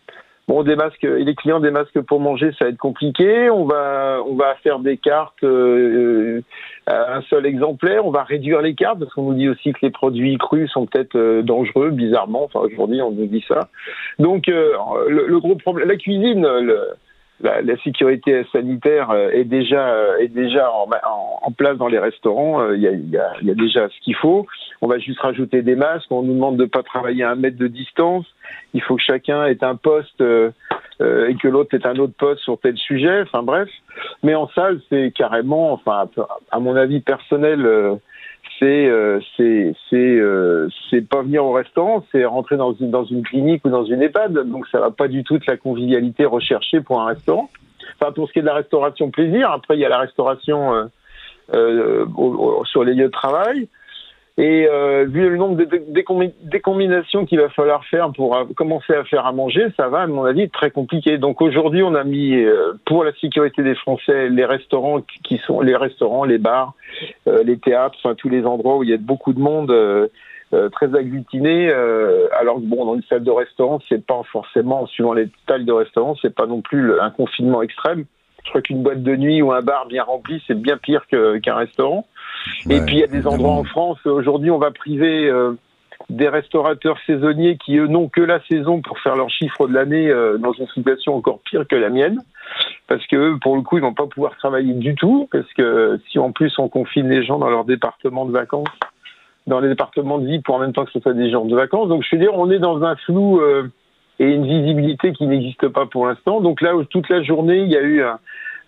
Bon, des masques, les clients des masques pour manger, ça va être compliqué. On va, on va faire des cartes euh, à un seul exemplaire. On va réduire les cartes parce qu'on nous dit aussi que les produits crus sont peut-être euh, dangereux, bizarrement. Enfin, aujourd'hui, on nous dit ça. Donc, euh, le, le gros problème, la cuisine, le, la, la sécurité sanitaire est déjà, est déjà en, en, en place dans les restaurants. Il y a, il y a, il y a déjà ce qu'il faut. On va juste rajouter des masques. On nous demande de pas travailler à un mètre de distance. Il faut que chacun ait un poste euh, euh, et que l'autre ait un autre poste sur tel sujet. Enfin bref. Mais en salle, c'est carrément, enfin à mon avis personnel, euh, c'est euh, c'est c'est euh, c'est pas venir au restaurant, c'est rentrer dans une dans une clinique ou dans une EHPAD. Donc ça va pas du tout être la convivialité recherchée pour un restaurant. Enfin pour ce qui est de la restauration plaisir. Après il y a la restauration euh, euh, au, au, sur les lieux de travail. Et euh, vu le nombre de décombinations qu'il va falloir faire pour commencer à faire à manger, ça va, à mon avis, être très compliqué. Donc aujourd'hui, on a mis euh, pour la sécurité des Français les restaurants qui sont les restaurants, les bars, euh, les théâtres, enfin tous les endroits où il y a beaucoup de monde euh, euh, très agglutiné. Euh, alors que bon, dans une salle de restaurant, c'est pas forcément, suivant les tailles de restaurant, c'est pas non plus un confinement extrême. Je crois qu'une boîte de nuit ou un bar bien rempli, c'est bien pire que, qu'un restaurant. Ouais, et puis il y a des évidemment. endroits en France, aujourd'hui on va priver euh, des restaurateurs saisonniers qui eux n'ont que la saison pour faire leur chiffre de l'année euh, dans une situation encore pire que la mienne. Parce que pour le coup ils vont pas pouvoir travailler du tout, parce que si en plus on confine les gens dans leur département de vacances, dans les départements de vie pour en même temps que ce soit des jours de vacances. Donc je veux dire, on est dans un flou euh, et une visibilité qui n'existe pas pour l'instant. Donc là, toute la journée, il y a eu un,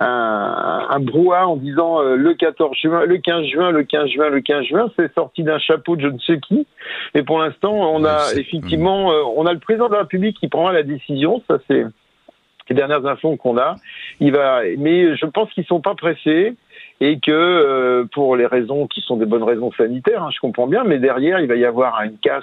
un, un brouhaha en disant euh, le quatorze juin, le quinze juin, le quinze juin, le quinze juin. C'est sorti d'un chapeau de je ne sais qui. Et pour l'instant, on a oui, effectivement, euh, on a le président de la République qui prendra la décision. Ça, c'est les dernières infos qu'on a. Il va, mais je pense qu'ils sont pas pressés et que euh, pour les raisons qui sont des bonnes raisons sanitaires, hein, je comprends bien, mais derrière, il va y avoir une casse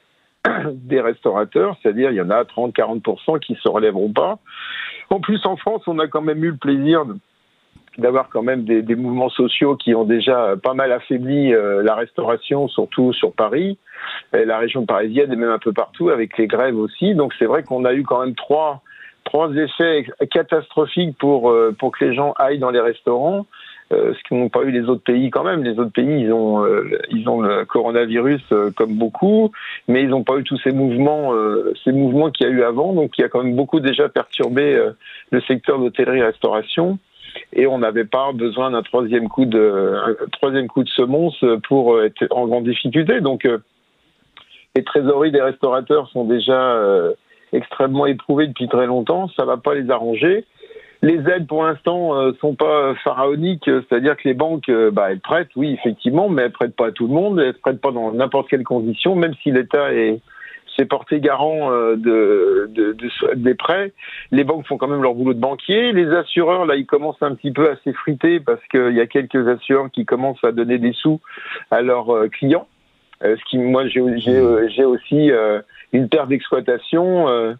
des restaurateurs, c'est-à-dire il y en a trente à quarante pour cent qui se relèveront pas. En plus, en France, on a quand même eu le plaisir de, d'avoir quand même des, des mouvements sociaux qui ont déjà pas mal affaibli euh, la restauration, surtout sur Paris, et la région parisienne et même un peu partout, avec les grèves aussi. Donc c'est vrai qu'on a eu quand même trois, trois effets catastrophiques pour, euh, pour que les gens aillent dans les restaurants. Euh, ce qu'ont pas eu les autres pays quand même. Les autres pays, ils ont, euh, ils ont le coronavirus euh, comme beaucoup, mais ils n'ont pas eu tous ces mouvements, euh, ces mouvements qu'il y a eu avant. Donc il y a quand même beaucoup déjà perturbé euh, le secteur d'hôtellerie-restauration. Et on n'avait pas besoin d'un troisième coup de, un troisième coup de semonce pour être en grande difficulté. Donc euh, les trésoreries des restaurateurs sont déjà euh, extrêmement éprouvées depuis très longtemps. Ça va pas les arranger. Les aides, pour l'instant, euh, sont pas pharaoniques, c'est-à-dire que les banques, euh, bah, elles prêtent, oui, effectivement, mais elles prêtent pas à tout le monde, elles prêtent pas dans n'importe quelle condition, même si l'État est, s'est porté garant euh, de, de, de, des prêts. Les banques font quand même leur boulot de banquier. Les assureurs, là, ils commencent un petit peu à s'effriter parce qu'il y a quelques assureurs qui commencent à donner des sous à leurs euh, clients. Euh, ce qui, moi, j'ai, j'ai, euh, j'ai aussi euh, une perte d'exploitation. Euh,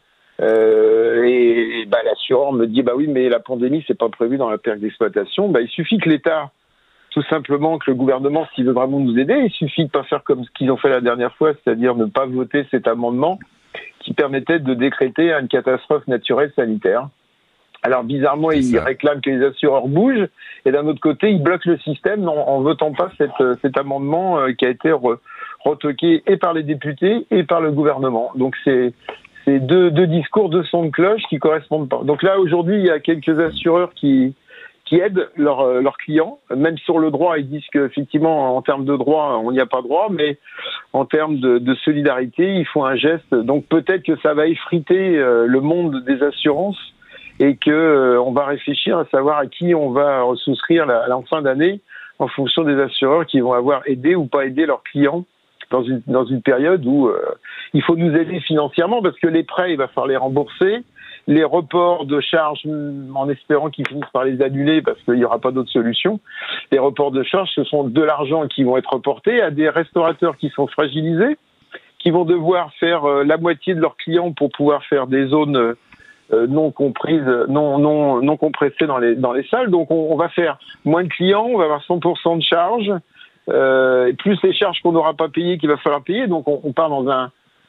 Euh, et, et bah, l'assureur me dit bah oui mais la pandémie c'est pas prévu dans la perte d'exploitation. Bah il suffit que l'État, tout simplement que le gouvernement, s'il veut vraiment nous aider, il suffit de pas faire comme ce qu'ils ont fait la dernière fois, c'est-à-dire ne pas voter cet amendement qui permettait de décréter une catastrophe naturelle sanitaire. Alors bizarrement ils réclament que les assureurs bougent et d'un autre côté ils bloquent le système en, en votant pas cette, cet amendement qui a été re, retoqué et par les députés et par le gouvernement. Donc c'est C'est deux, deux discours, deux sons de cloche qui correspondent pas. Donc là, aujourd'hui, il y a quelques assureurs qui, qui aident leurs, leurs clients. Même sur le droit, ils disent qu'effectivement, en termes de droit, on n'y a pas droit, mais en termes de, de solidarité, il faut un geste. Donc peut-être que ça va effriter euh, le monde des assurances et que euh, on va réfléchir à savoir à qui on va souscrire la, la fin d'année en fonction des assureurs qui vont avoir aidé ou pas aidé leurs clients dans une dans une période où euh, il faut nous aider financièrement parce que les prêts, il va falloir les rembourser, les reports de charges, en espérant qu'ils finissent par les annuler parce qu'il n'y aura pas d'autre solution. Les reports de charges, ce sont de l'argent qui vont être reportés à des restaurateurs qui sont fragilisés, qui vont devoir faire euh, la moitié de leurs clients pour pouvoir faire des zones euh, non comprises, non non non compressées dans les dans les salles. Donc on, on va faire moins de clients, on va avoir cent pour cent de charges. Euh, plus les charges qu'on n'aura pas payées qu'il va falloir payer, donc on, on part dans un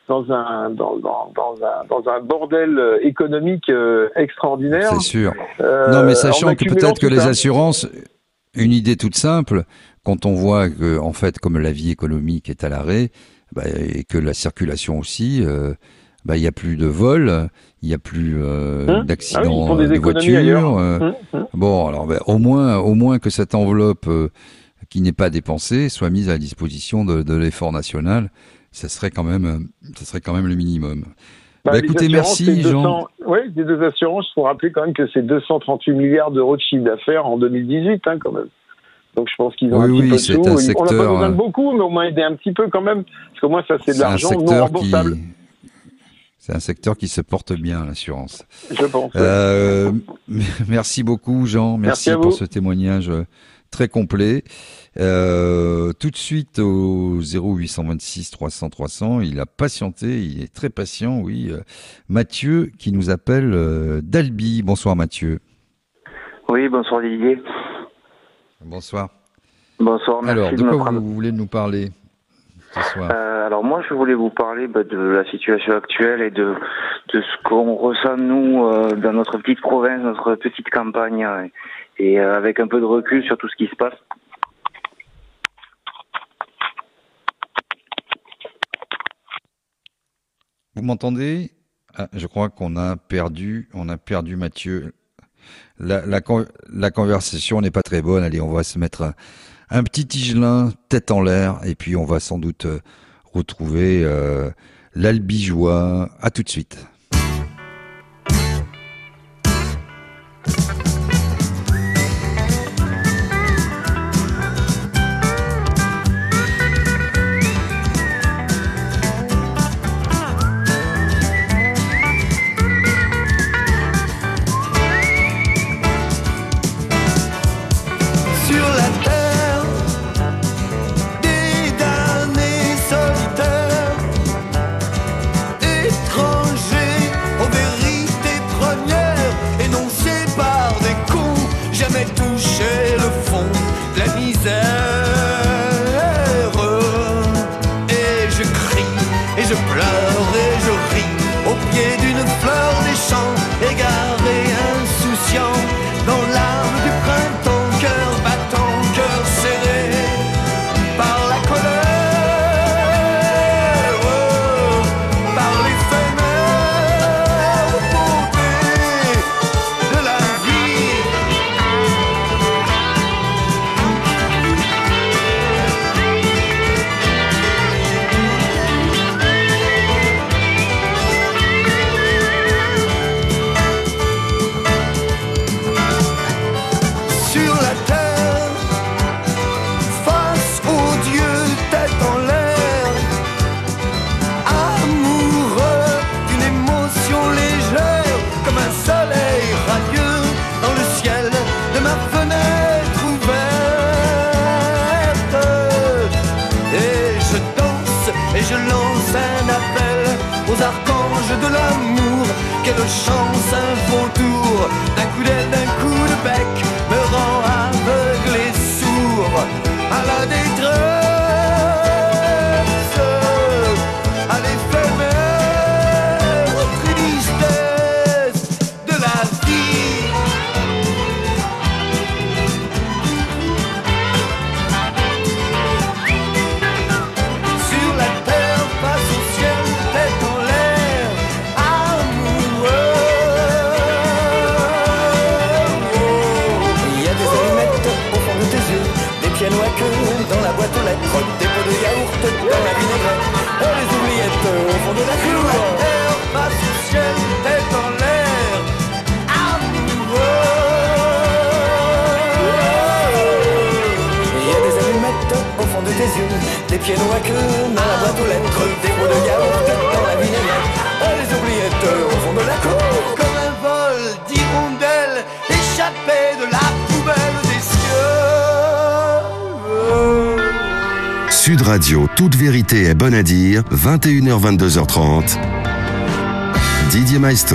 dans un dans, dans, dans un dans un bordel économique euh, extraordinaire.
C'est sûr.
Euh,
non, mais sachant que peut-être que les
ça.
assurances, une idée toute simple, quand on voit que, en fait, comme la vie économique est à l'arrêt, bah, et que la circulation aussi, euh, bah, il y a plus de vols, il y a plus euh,
hum
d'accidents
ah oui,
de voitures. Euh,
hum, hum.
Bon, alors bah, au moins, au moins que cette enveloppe euh, qui n'est pas dépensée soit mise à la disposition de, de l'effort national. Ça serait quand même, ça serait quand même le minimum.
Bah,
bah, écoutez, merci Jean.
Oui, les deux assurances, il faut rappeler quand même que c'est deux cent trente-huit milliards d'euros de chiffre d'affaires en deux mille dixhuit, hein, quand même. Donc je pense qu'ils ont
oui,
un petit
oui,
peu de
c'est
sous.
un
On
secteur,
n'a pas besoin de beaucoup, mais au moins aider un petit peu quand même, parce qu'au moins ça c'est de
c'est
l'argent non remboursable.
Qui... C'est un secteur qui se porte bien, l'assurance.
Je pense.
Euh, merci beaucoup Jean, merci, merci pour ce témoignage très complet. Euh, tout de suite au zéro huit cent vingt-six trois cents trois cents, il a patienté, il est très patient, oui. Euh, Mathieu qui nous appelle euh, d'Albi. Bonsoir Mathieu.
Oui, bonsoir Didier.
Bonsoir.
Bonsoir, merci.
Alors, de,
de
quoi
me
vous,
prendre...
vous voulez nous parler ce soir?
euh, Alors moi, je voulais vous parler bah, de la situation actuelle et de, de ce qu'on ressent nous euh, dans notre petite province, notre petite campagne, et, et euh, avec un peu de recul sur tout ce qui se passe.
Vous m'entendez? Ah, je crois qu'on a perdu, on a perdu Mathieu. La, la, la conversation n'est pas très bonne. Allez, on va se mettre un, un petit tigelin, tête en l'air, et puis on va sans doute retrouver euh, l'Albigeois. À tout de suite.
Sud Radio, toute vérité est bonne à dire, vingt et une heures vingt-deux heures trente. Didier Maestro.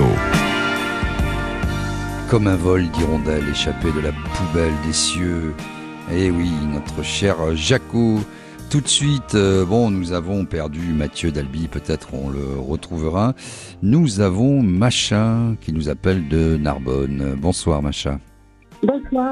Comme un vol d'hirondelle échappé de la poubelle des cieux. Eh oui, notre cher Jaco Tout de suite, euh, bon, nous avons perdu Mathieu d'Albi, peut-être on le retrouvera. Nous avons Macha qui nous appelle de Narbonne. Bonsoir Macha.
Bonsoir.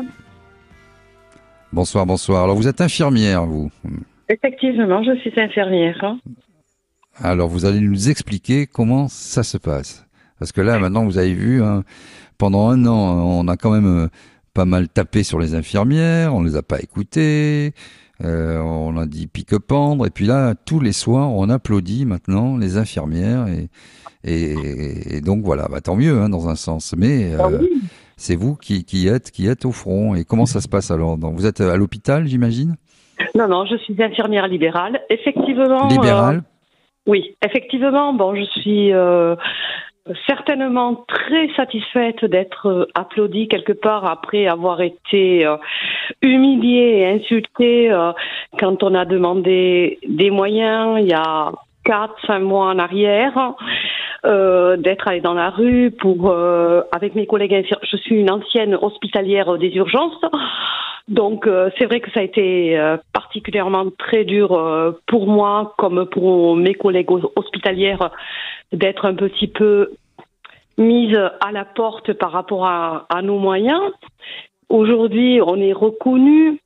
Bonsoir, bonsoir. Alors vous êtes infirmière, vous?
Effectivement, je suis infirmière. Hein.
Alors vous allez nous expliquer comment ça se passe. Parce que là, maintenant, vous avez vu, hein, pendant un an, on a quand même euh, pas mal tapé sur les infirmières, on les a pas écoutées. Euh, on a dit pique-pendre, et puis là, tous les soirs, on applaudit maintenant les infirmières, et, et, et donc voilà, bah, tant mieux, hein, dans un sens. Mais euh, ah oui. c'est vous qui, qui êtes qui êtes au front. Et comment ça se passe alors? Donc, vous êtes à l'hôpital, j'imagine?
Non, non, je suis infirmière libérale. Effectivement.
Libérale.
Euh, oui, effectivement. Bon, je suis. Euh, certainement très satisfaite d'être euh, applaudie quelque part après avoir été euh, humiliée et insultée euh, quand on a demandé des moyens il y a quatre, cinq mois en arrière, euh, d'être allée dans la rue pour, euh, avec mes collègues infirmiers. Je suis une ancienne hospitalière des urgences, donc euh, c'est vrai que ça a été euh, particulièrement très dur euh, pour moi comme pour mes collègues hospitalières d'être un petit peu mise à la porte par rapport à, à nos moyens. Aujourd'hui, on est reconnu.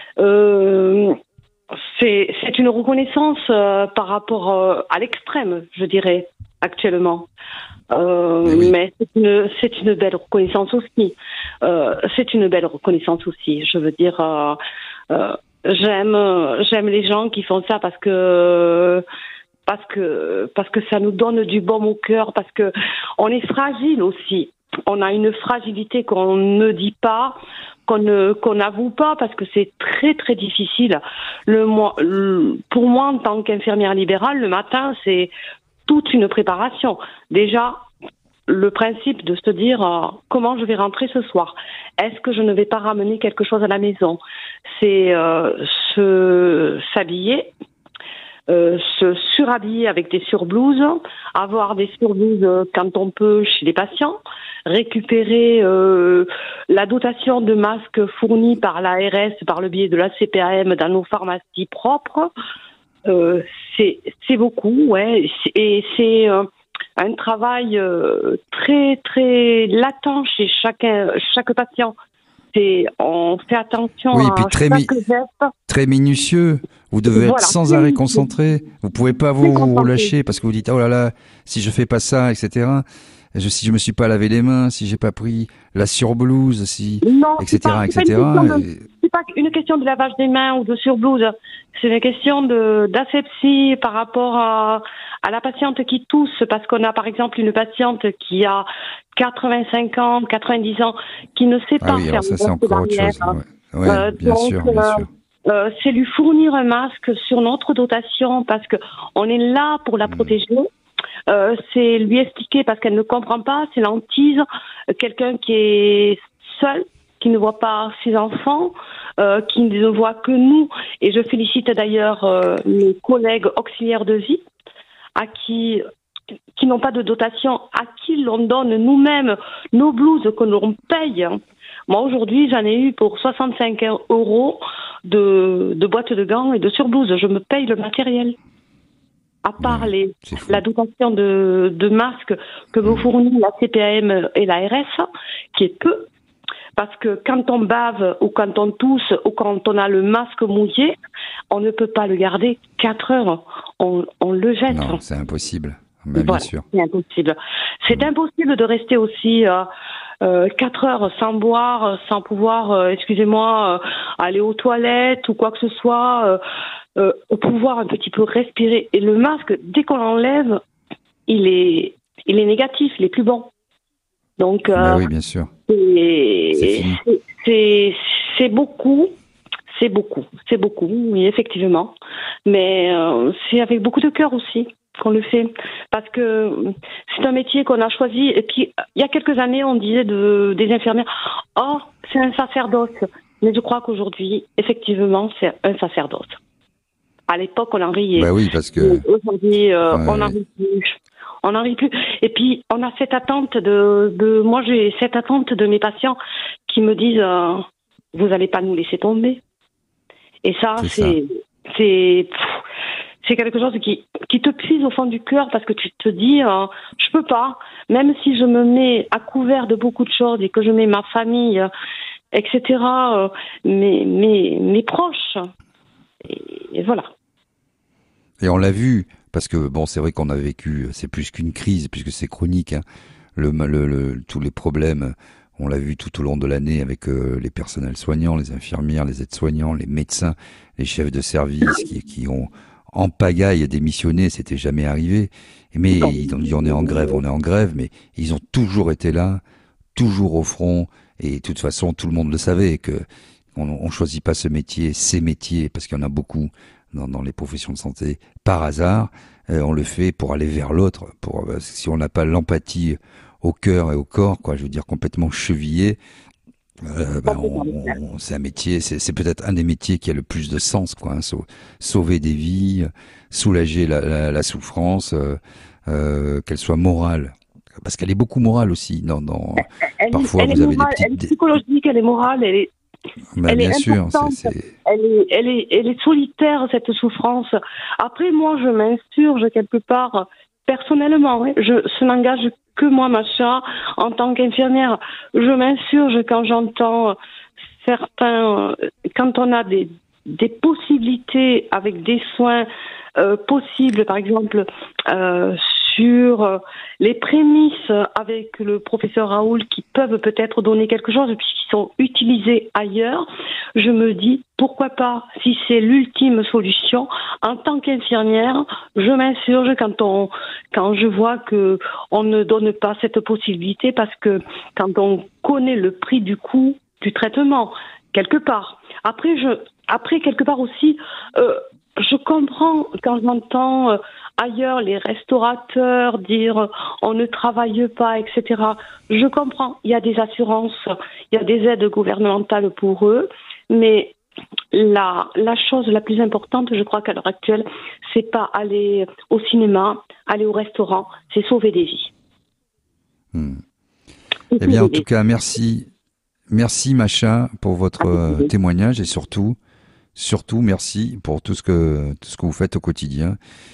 Euh, c'est, c'est une reconnaissance euh, par rapport euh, à l'extrême, je dirais, actuellement. Euh, oui. Mais c'est une, c'est une belle reconnaissance aussi. Euh, c'est une belle reconnaissance aussi. Je veux dire, euh, euh, j'aime, j'aime les gens qui font ça parce que parce que parce que ça nous donne du baume au cœur, parce que on est fragile aussi. On a une fragilité qu'on ne dit pas, qu'on ne qu'on n'avoue pas, parce que c'est très très difficile. Le, le pour moi, en tant qu'infirmière libérale, le matin, c'est toute une préparation. Déjà, le principe de se dire euh, comment je vais rentrer ce soir. Est-ce que je ne vais pas ramener quelque chose à la maison? C'est euh, se s'habiller. Euh, se surhabiller avec des surblouses, avoir des surblouses euh, quand on peut chez les patients, récupérer euh, la dotation de masques fournis par l'A R S, par le biais de la C P A M dans nos pharmacies propres. Euh, c'est, c'est beaucoup, ouais, et c'est euh, un travail euh, très très latent chez chacun, chaque patient. C'est, on fait attention
oui,
à
puis très
chaque
mi-
geste.
Très minutieux. Vous devez
Voilà,
être sans arrêt concentré. Vous pouvez pas vous relâcher parce que vous dites oh là là, si je fais pas ça, et cetera. Je, si je me suis pas lavé les mains, si j'ai pas pris la surblouse, si,
non,
et cetera,
c'est pas,
et cetera.
C'est, de, c'est pas une question de lavage des mains ou de surblouse. C'est une question de d'asepsie par rapport à, à la patiente qui tousse, parce qu'on a par exemple une patiente qui a quatre-vingt-cinq ans, quatre-vingt-dix ans, qui ne sait pas
ah oui,
faire
alors ça c'est encore autre chose. Ouais, ouais euh, bien donc, sûr, bien euh, sûr.
Euh, c'est lui fournir un masque sur notre dotation parce que on est là pour la mmh. protéger. Euh, c'est lui expliquer parce qu'elle ne comprend pas, c'est l'hantise, euh, quelqu'un qui est seul, qui ne voit pas ses enfants, euh, qui ne voit que nous. Et je félicite d'ailleurs euh, mes collègues auxiliaires de vie à qui qui n'ont pas de dotation, à qui l'on donne nous-mêmes nos blouses que l'on paye. Moi, aujourd'hui, j'en ai eu pour soixante-cinq euros de, de boîtes de gants et de surblouses. Je me paye le matériel. À part ouais, les, la dotation de, de masques que me fournit la C P A M et la R S, qui est peu. Parce que quand on bave ou quand on tousse ou quand on a le masque mouillé, on ne peut pas le garder quatre heures. On, on le jette.
Non, c'est impossible. Mais
voilà,
bien sûr.
C'est impossible. C'est mmh. impossible de rester aussi euh, euh, quatre heures sans boire, sans pouvoir, euh, excusez-moi, euh, aller aux toilettes ou quoi que ce soit, euh, euh, pouvoir un petit peu respirer. Et le masque, dès qu'on l'enlève, il est, il est négatif, il est plus bon. Donc, euh,
oui, bien sûr.
C'est, c'est, c'est, c'est beaucoup. C'est beaucoup, c'est beaucoup, oui, effectivement. Mais euh, c'est avec beaucoup de cœur aussi qu'on le fait, parce que c'est un métier qu'on a choisi. Et puis, il y a quelques années, on disait de, des infirmières, oh, c'est un sacerdoce. Mais je crois qu'aujourd'hui, effectivement, c'est un sacerdoce. À l'époque, on en riait.
Bah oui, parce que...
Aujourd'hui, euh,
ouais.
on n'en rit plus. On n'en rit plus. Et puis, on a cette attente de, de... Moi, j'ai cette attente de mes patients qui me disent, euh, vous n'allez pas nous laisser tomber. Et ça, c'est, c'est, c'est c'est quelque chose qui qui te puise au fond du cœur parce que tu te dis euh, je peux pas, même si je me mets à couvert de beaucoup de choses et que je mets ma famille, et cetera. Euh, mes mes mes proches et, et voilà.
Et on l'a vu parce que bon, c'est vrai qu'on a vécu, c'est plus qu'une crise puisque c'est chronique. Hein, le, le, le tous les problèmes. On l'a vu tout au long de l'année avec euh, les personnels soignants, les infirmières, les aides-soignants, les médecins, les chefs de service qui, qui ont en pagaille démissionné, c'était jamais arrivé. Mais ils ont dit on est en grève, on est en grève, mais ils ont toujours été là, toujours au front. Et de toute façon, tout le monde le savait que on, on choisit pas ce métier, ces métiers, parce qu'il y en a beaucoup dans, dans les professions de santé par hasard. Euh, on le fait pour aller vers l'autre. Pour euh, si on n'a pas l'empathie au cœur et au corps, quoi, je veux dire complètement chevillé. Euh, ben on, on, c'est un métier, c'est, c'est peut-être un des métiers qui a le plus de sens, quoi. Hein, sau, sauver des vies, soulager la, la, la souffrance, euh, euh, qu'elle soit morale, parce qu'elle est beaucoup morale aussi. Dans, dans
elle,
parfois
elle
vous avez
morale,
des petites.
Elle est psychologique, elle est morale, elle est.
Ben,
elle
bien
est
sûr,
importante.
c'est, c'est...
Elle est, elle est, elle est solitaire cette souffrance. Après, moi, je m'insurge quelque part personnellement. Hein, je, ce n'engage que moi, Macha, en tant qu'infirmière. Je m'insurge quand j'entends certains, quand on a des, des possibilités avec des soins euh, possibles, par exemple, euh, sur les prémices avec le professeur Raoul qui peuvent peut-être donner quelque chose puisqu'ils sont utilisés ailleurs, je me dis pourquoi pas, si c'est l'ultime solution, en tant qu'infirmière, je m'insurge quand on, quand je vois que on ne donne pas cette possibilité parce que quand on connaît le prix du coût du traitement, quelque part. Après, je, après quelque part aussi, euh, je comprends quand j'entends euh, ailleurs les restaurateurs dire euh, on ne travaille pas, et cetera. Je comprends, il y a des assurances, il y a des aides gouvernementales pour eux, mais la, la chose la plus importante, je crois qu'à l'heure actuelle, c'est pas aller au cinéma, aller au restaurant, c'est sauver des vies.
Hmm. Eh bien, en tout cas, merci, merci Macha pour votre euh, témoignage et surtout. Surtout, merci pour tout ce que tout ce que vous faites au quotidien.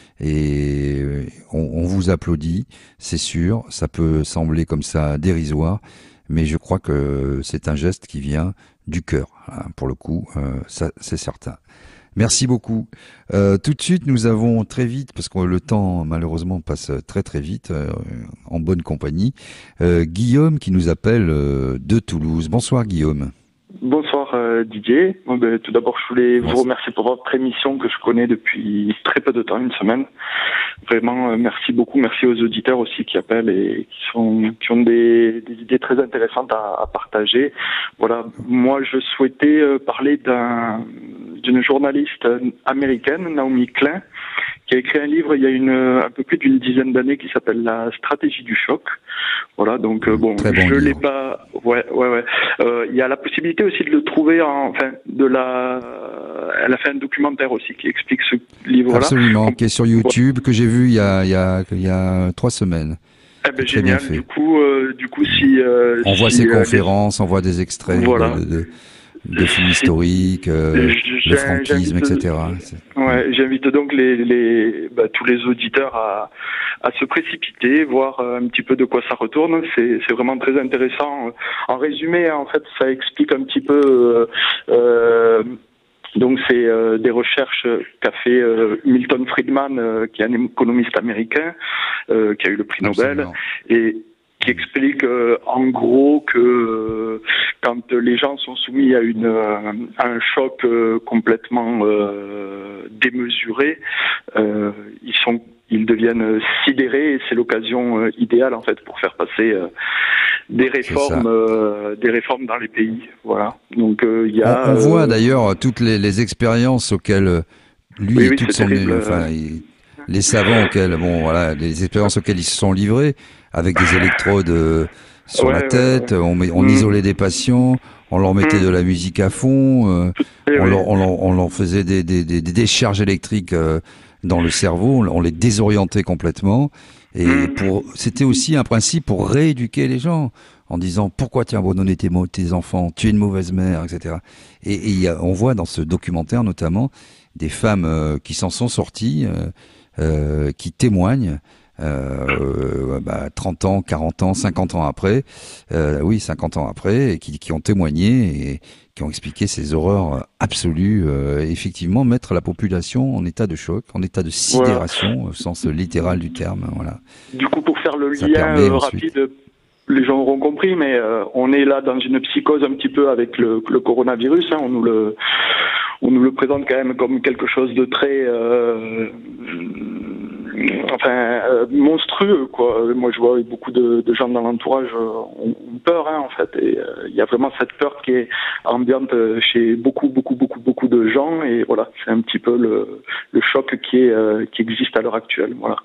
Et on, on vous applaudit, c'est sûr. Ça peut sembler comme ça dérisoire, mais je crois que c'est un geste qui vient du cœur. Hein, pour le coup, euh, ça c'est certain. Merci beaucoup. Euh, tout de suite, nous avons très vite, parce que le temps malheureusement passe très très vite, euh, en bonne compagnie, euh, Guillaume qui nous appelle euh, de Toulouse. Bonsoir Guillaume.
Bonsoir euh, Didier. Bon, ben, tout d'abord, je voulais Bonsoir. vous remercier pour votre émission que je connais depuis très peu de temps, une semaine. Vraiment, euh, merci beaucoup. Merci aux auditeurs aussi qui appellent et qui sont qui ont des, des idées très intéressantes à, à partager. Voilà, moi, je souhaitais euh, parler d'un d'une journaliste américaine, Naomi Klein, qui a écrit un livre il y a une un peu plus d'une dizaine d'années qui s'appelle La stratégie du choc. Voilà, donc euh, bon,
Très bon
je
livre.
l'ai pas. Ouais, ouais, ouais. Euh, il y a la possibilité aussi de le trouver en, enfin, de la. Elle a fait un documentaire aussi qui explique ce livre-là.
Absolument, qui est sur YouTube, que j'ai vu il y a il y a il y a trois semaines.
Eh ben génial. Du coup, euh, du coup, si euh,
on
si,
voit ses
euh,
conférences, on voit des extraits
voilà.
de, de, de films historiques, euh, le franquisme, et cetera.
Ouais, j'invite donc les, les bah, tous les auditeurs à, à se précipiter, voir un petit peu de quoi ça retourne. C'est, c'est vraiment très intéressant. En résumé, en fait, ça explique un petit peu. Euh, euh, donc, c'est euh, des recherches qu'a fait euh, Milton Friedman, euh, qui est un économiste américain, euh, qui a eu le prix Nobel, et qui explique euh, en gros que euh, quand les gens sont soumis à une euh, à un choc euh, complètement euh, démesuré, euh, ils sont ils deviennent sidérés et c'est l'occasion euh, idéale en fait pour faire passer euh, des réformes euh, des réformes dans les pays. Voilà. Donc il euh, y a
on, on
euh,
voit d'ailleurs toutes les, les expériences auxquelles lui
oui,
et
oui,
toute son
terrible.
enfin il, les savants auxquels bon voilà les expériences auxquelles ils se sont livrés avec des électrodes euh, sur
ouais,
la tête,
ouais, ouais.
on, met, on mmh. isolait des patients, on leur mettait mmh. de la musique à fond, euh,
et
on,
oui.
leur, on, leur, on leur faisait des, des, des, des décharges électriques euh, dans le cerveau, on, on les désorientait complètement. Et mmh. pour, c'était aussi un principe pour rééduquer les gens. en disant pourquoi tu as abandonné tes, tes enfants, tu es une mauvaise mère, et cetera. Et, et y a, on voit dans ce documentaire notamment des femmes euh, qui s'en sont sorties, euh, euh, qui témoignent. Euh, bah, trente ans, quarante ans, cinquante ans après, euh, oui, cinquante ans après, et qui, qui ont témoigné et qui ont expliqué ces horreurs absolues. Euh, effectivement, mettre la population en état de choc, en état de sidération, voilà. Au sens littéral du terme. Voilà.
Du coup, pour faire le
Ça
lien euh,
ensuite...
rapide, les gens auront compris, mais euh, on est là dans une psychose un petit peu avec le, le coronavirus. Hein, on nous le on nous le présente quand même comme quelque chose de très euh, enfin euh, monstrueux, quoi. Moi, je vois beaucoup de, de gens dans l'entourage euh, ont, ont peur, hein, en fait. Et il euh, y a vraiment cette peur qui est ambiante chez beaucoup, beaucoup, beaucoup, beaucoup de gens. Et voilà, c'est un petit peu le, le choc qui est euh, qui existe à l'heure actuelle. Voilà,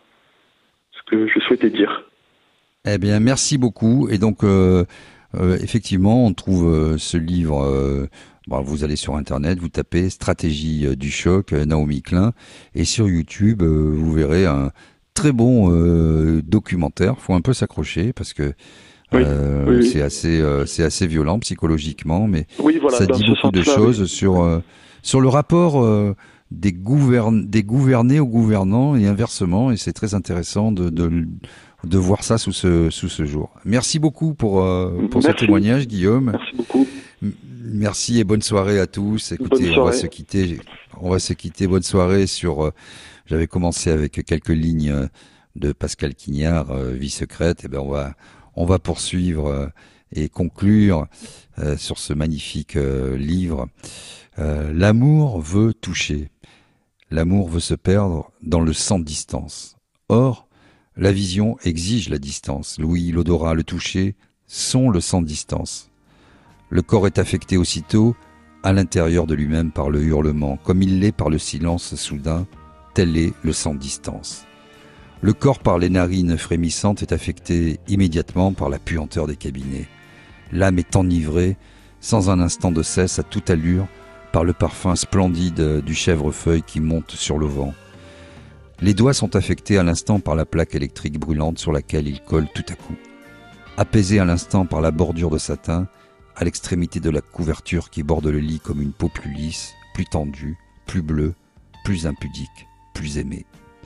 ce que je souhaitais dire.
Eh bien, merci beaucoup. Et donc, euh, euh, effectivement, on trouve euh, ce livre. Euh, bon, vous allez sur Internet, vous tapez Stratégie euh, du choc, euh, Naomi Klein, et sur YouTube, euh, vous verrez un très bon euh, documentaire. Faut un peu s'accrocher parce que euh, oui, oui, c'est assez, euh, c'est assez violent psychologiquement, mais
oui, voilà,
ça dit beaucoup de choses oui. sur euh, sur le rapport euh, des gouvern des gouvernés aux gouvernants et inversement. Et c'est très intéressant de, de de voir ça sous ce sous ce jour. Merci beaucoup pour euh, pour
Merci.
ce témoignage, Guillaume.
Merci beaucoup.
Merci et bonne soirée à tous. Écoutez, on va se quitter. On va se quitter. Bonne soirée sur. Euh, j'avais commencé avec quelques lignes de Pascal Quignard, euh, Vie secrète. Et ben on va on va poursuivre euh, et conclure euh, sur ce magnifique euh, livre. Euh, L'amour veut toucher. L'amour veut se perdre dans le sans distance. Or, la vision exige la distance. L'ouïe, l'odorat, le toucher sont le sans distance. Le corps est affecté aussitôt à l'intérieur de lui-même par le hurlement, comme il l'est par le silence soudain, tel est le sans distance. Le corps par les narines frémissantes est affecté immédiatement par la puanteur des cabinets. L'âme est enivrée, sans un instant de cesse, à toute allure, par le parfum splendide du chèvrefeuille qui monte sur le vent. Les doigts sont affectés à l'instant par la plaque électrique brûlante sur laquelle ils collent tout à coup. Apaisés à l'instant par la bordure de satin, à l'extrémité de la couverture qui borde le lit comme une peau plus lisse, plus tendue, plus bleue, plus impudique, plus aimée.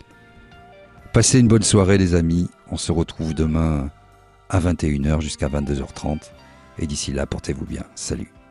Passez une bonne soirée les amis, on se retrouve demain à vingt et une heures jusqu'à vingt-deux heures trente et d'ici là portez-vous bien, salut.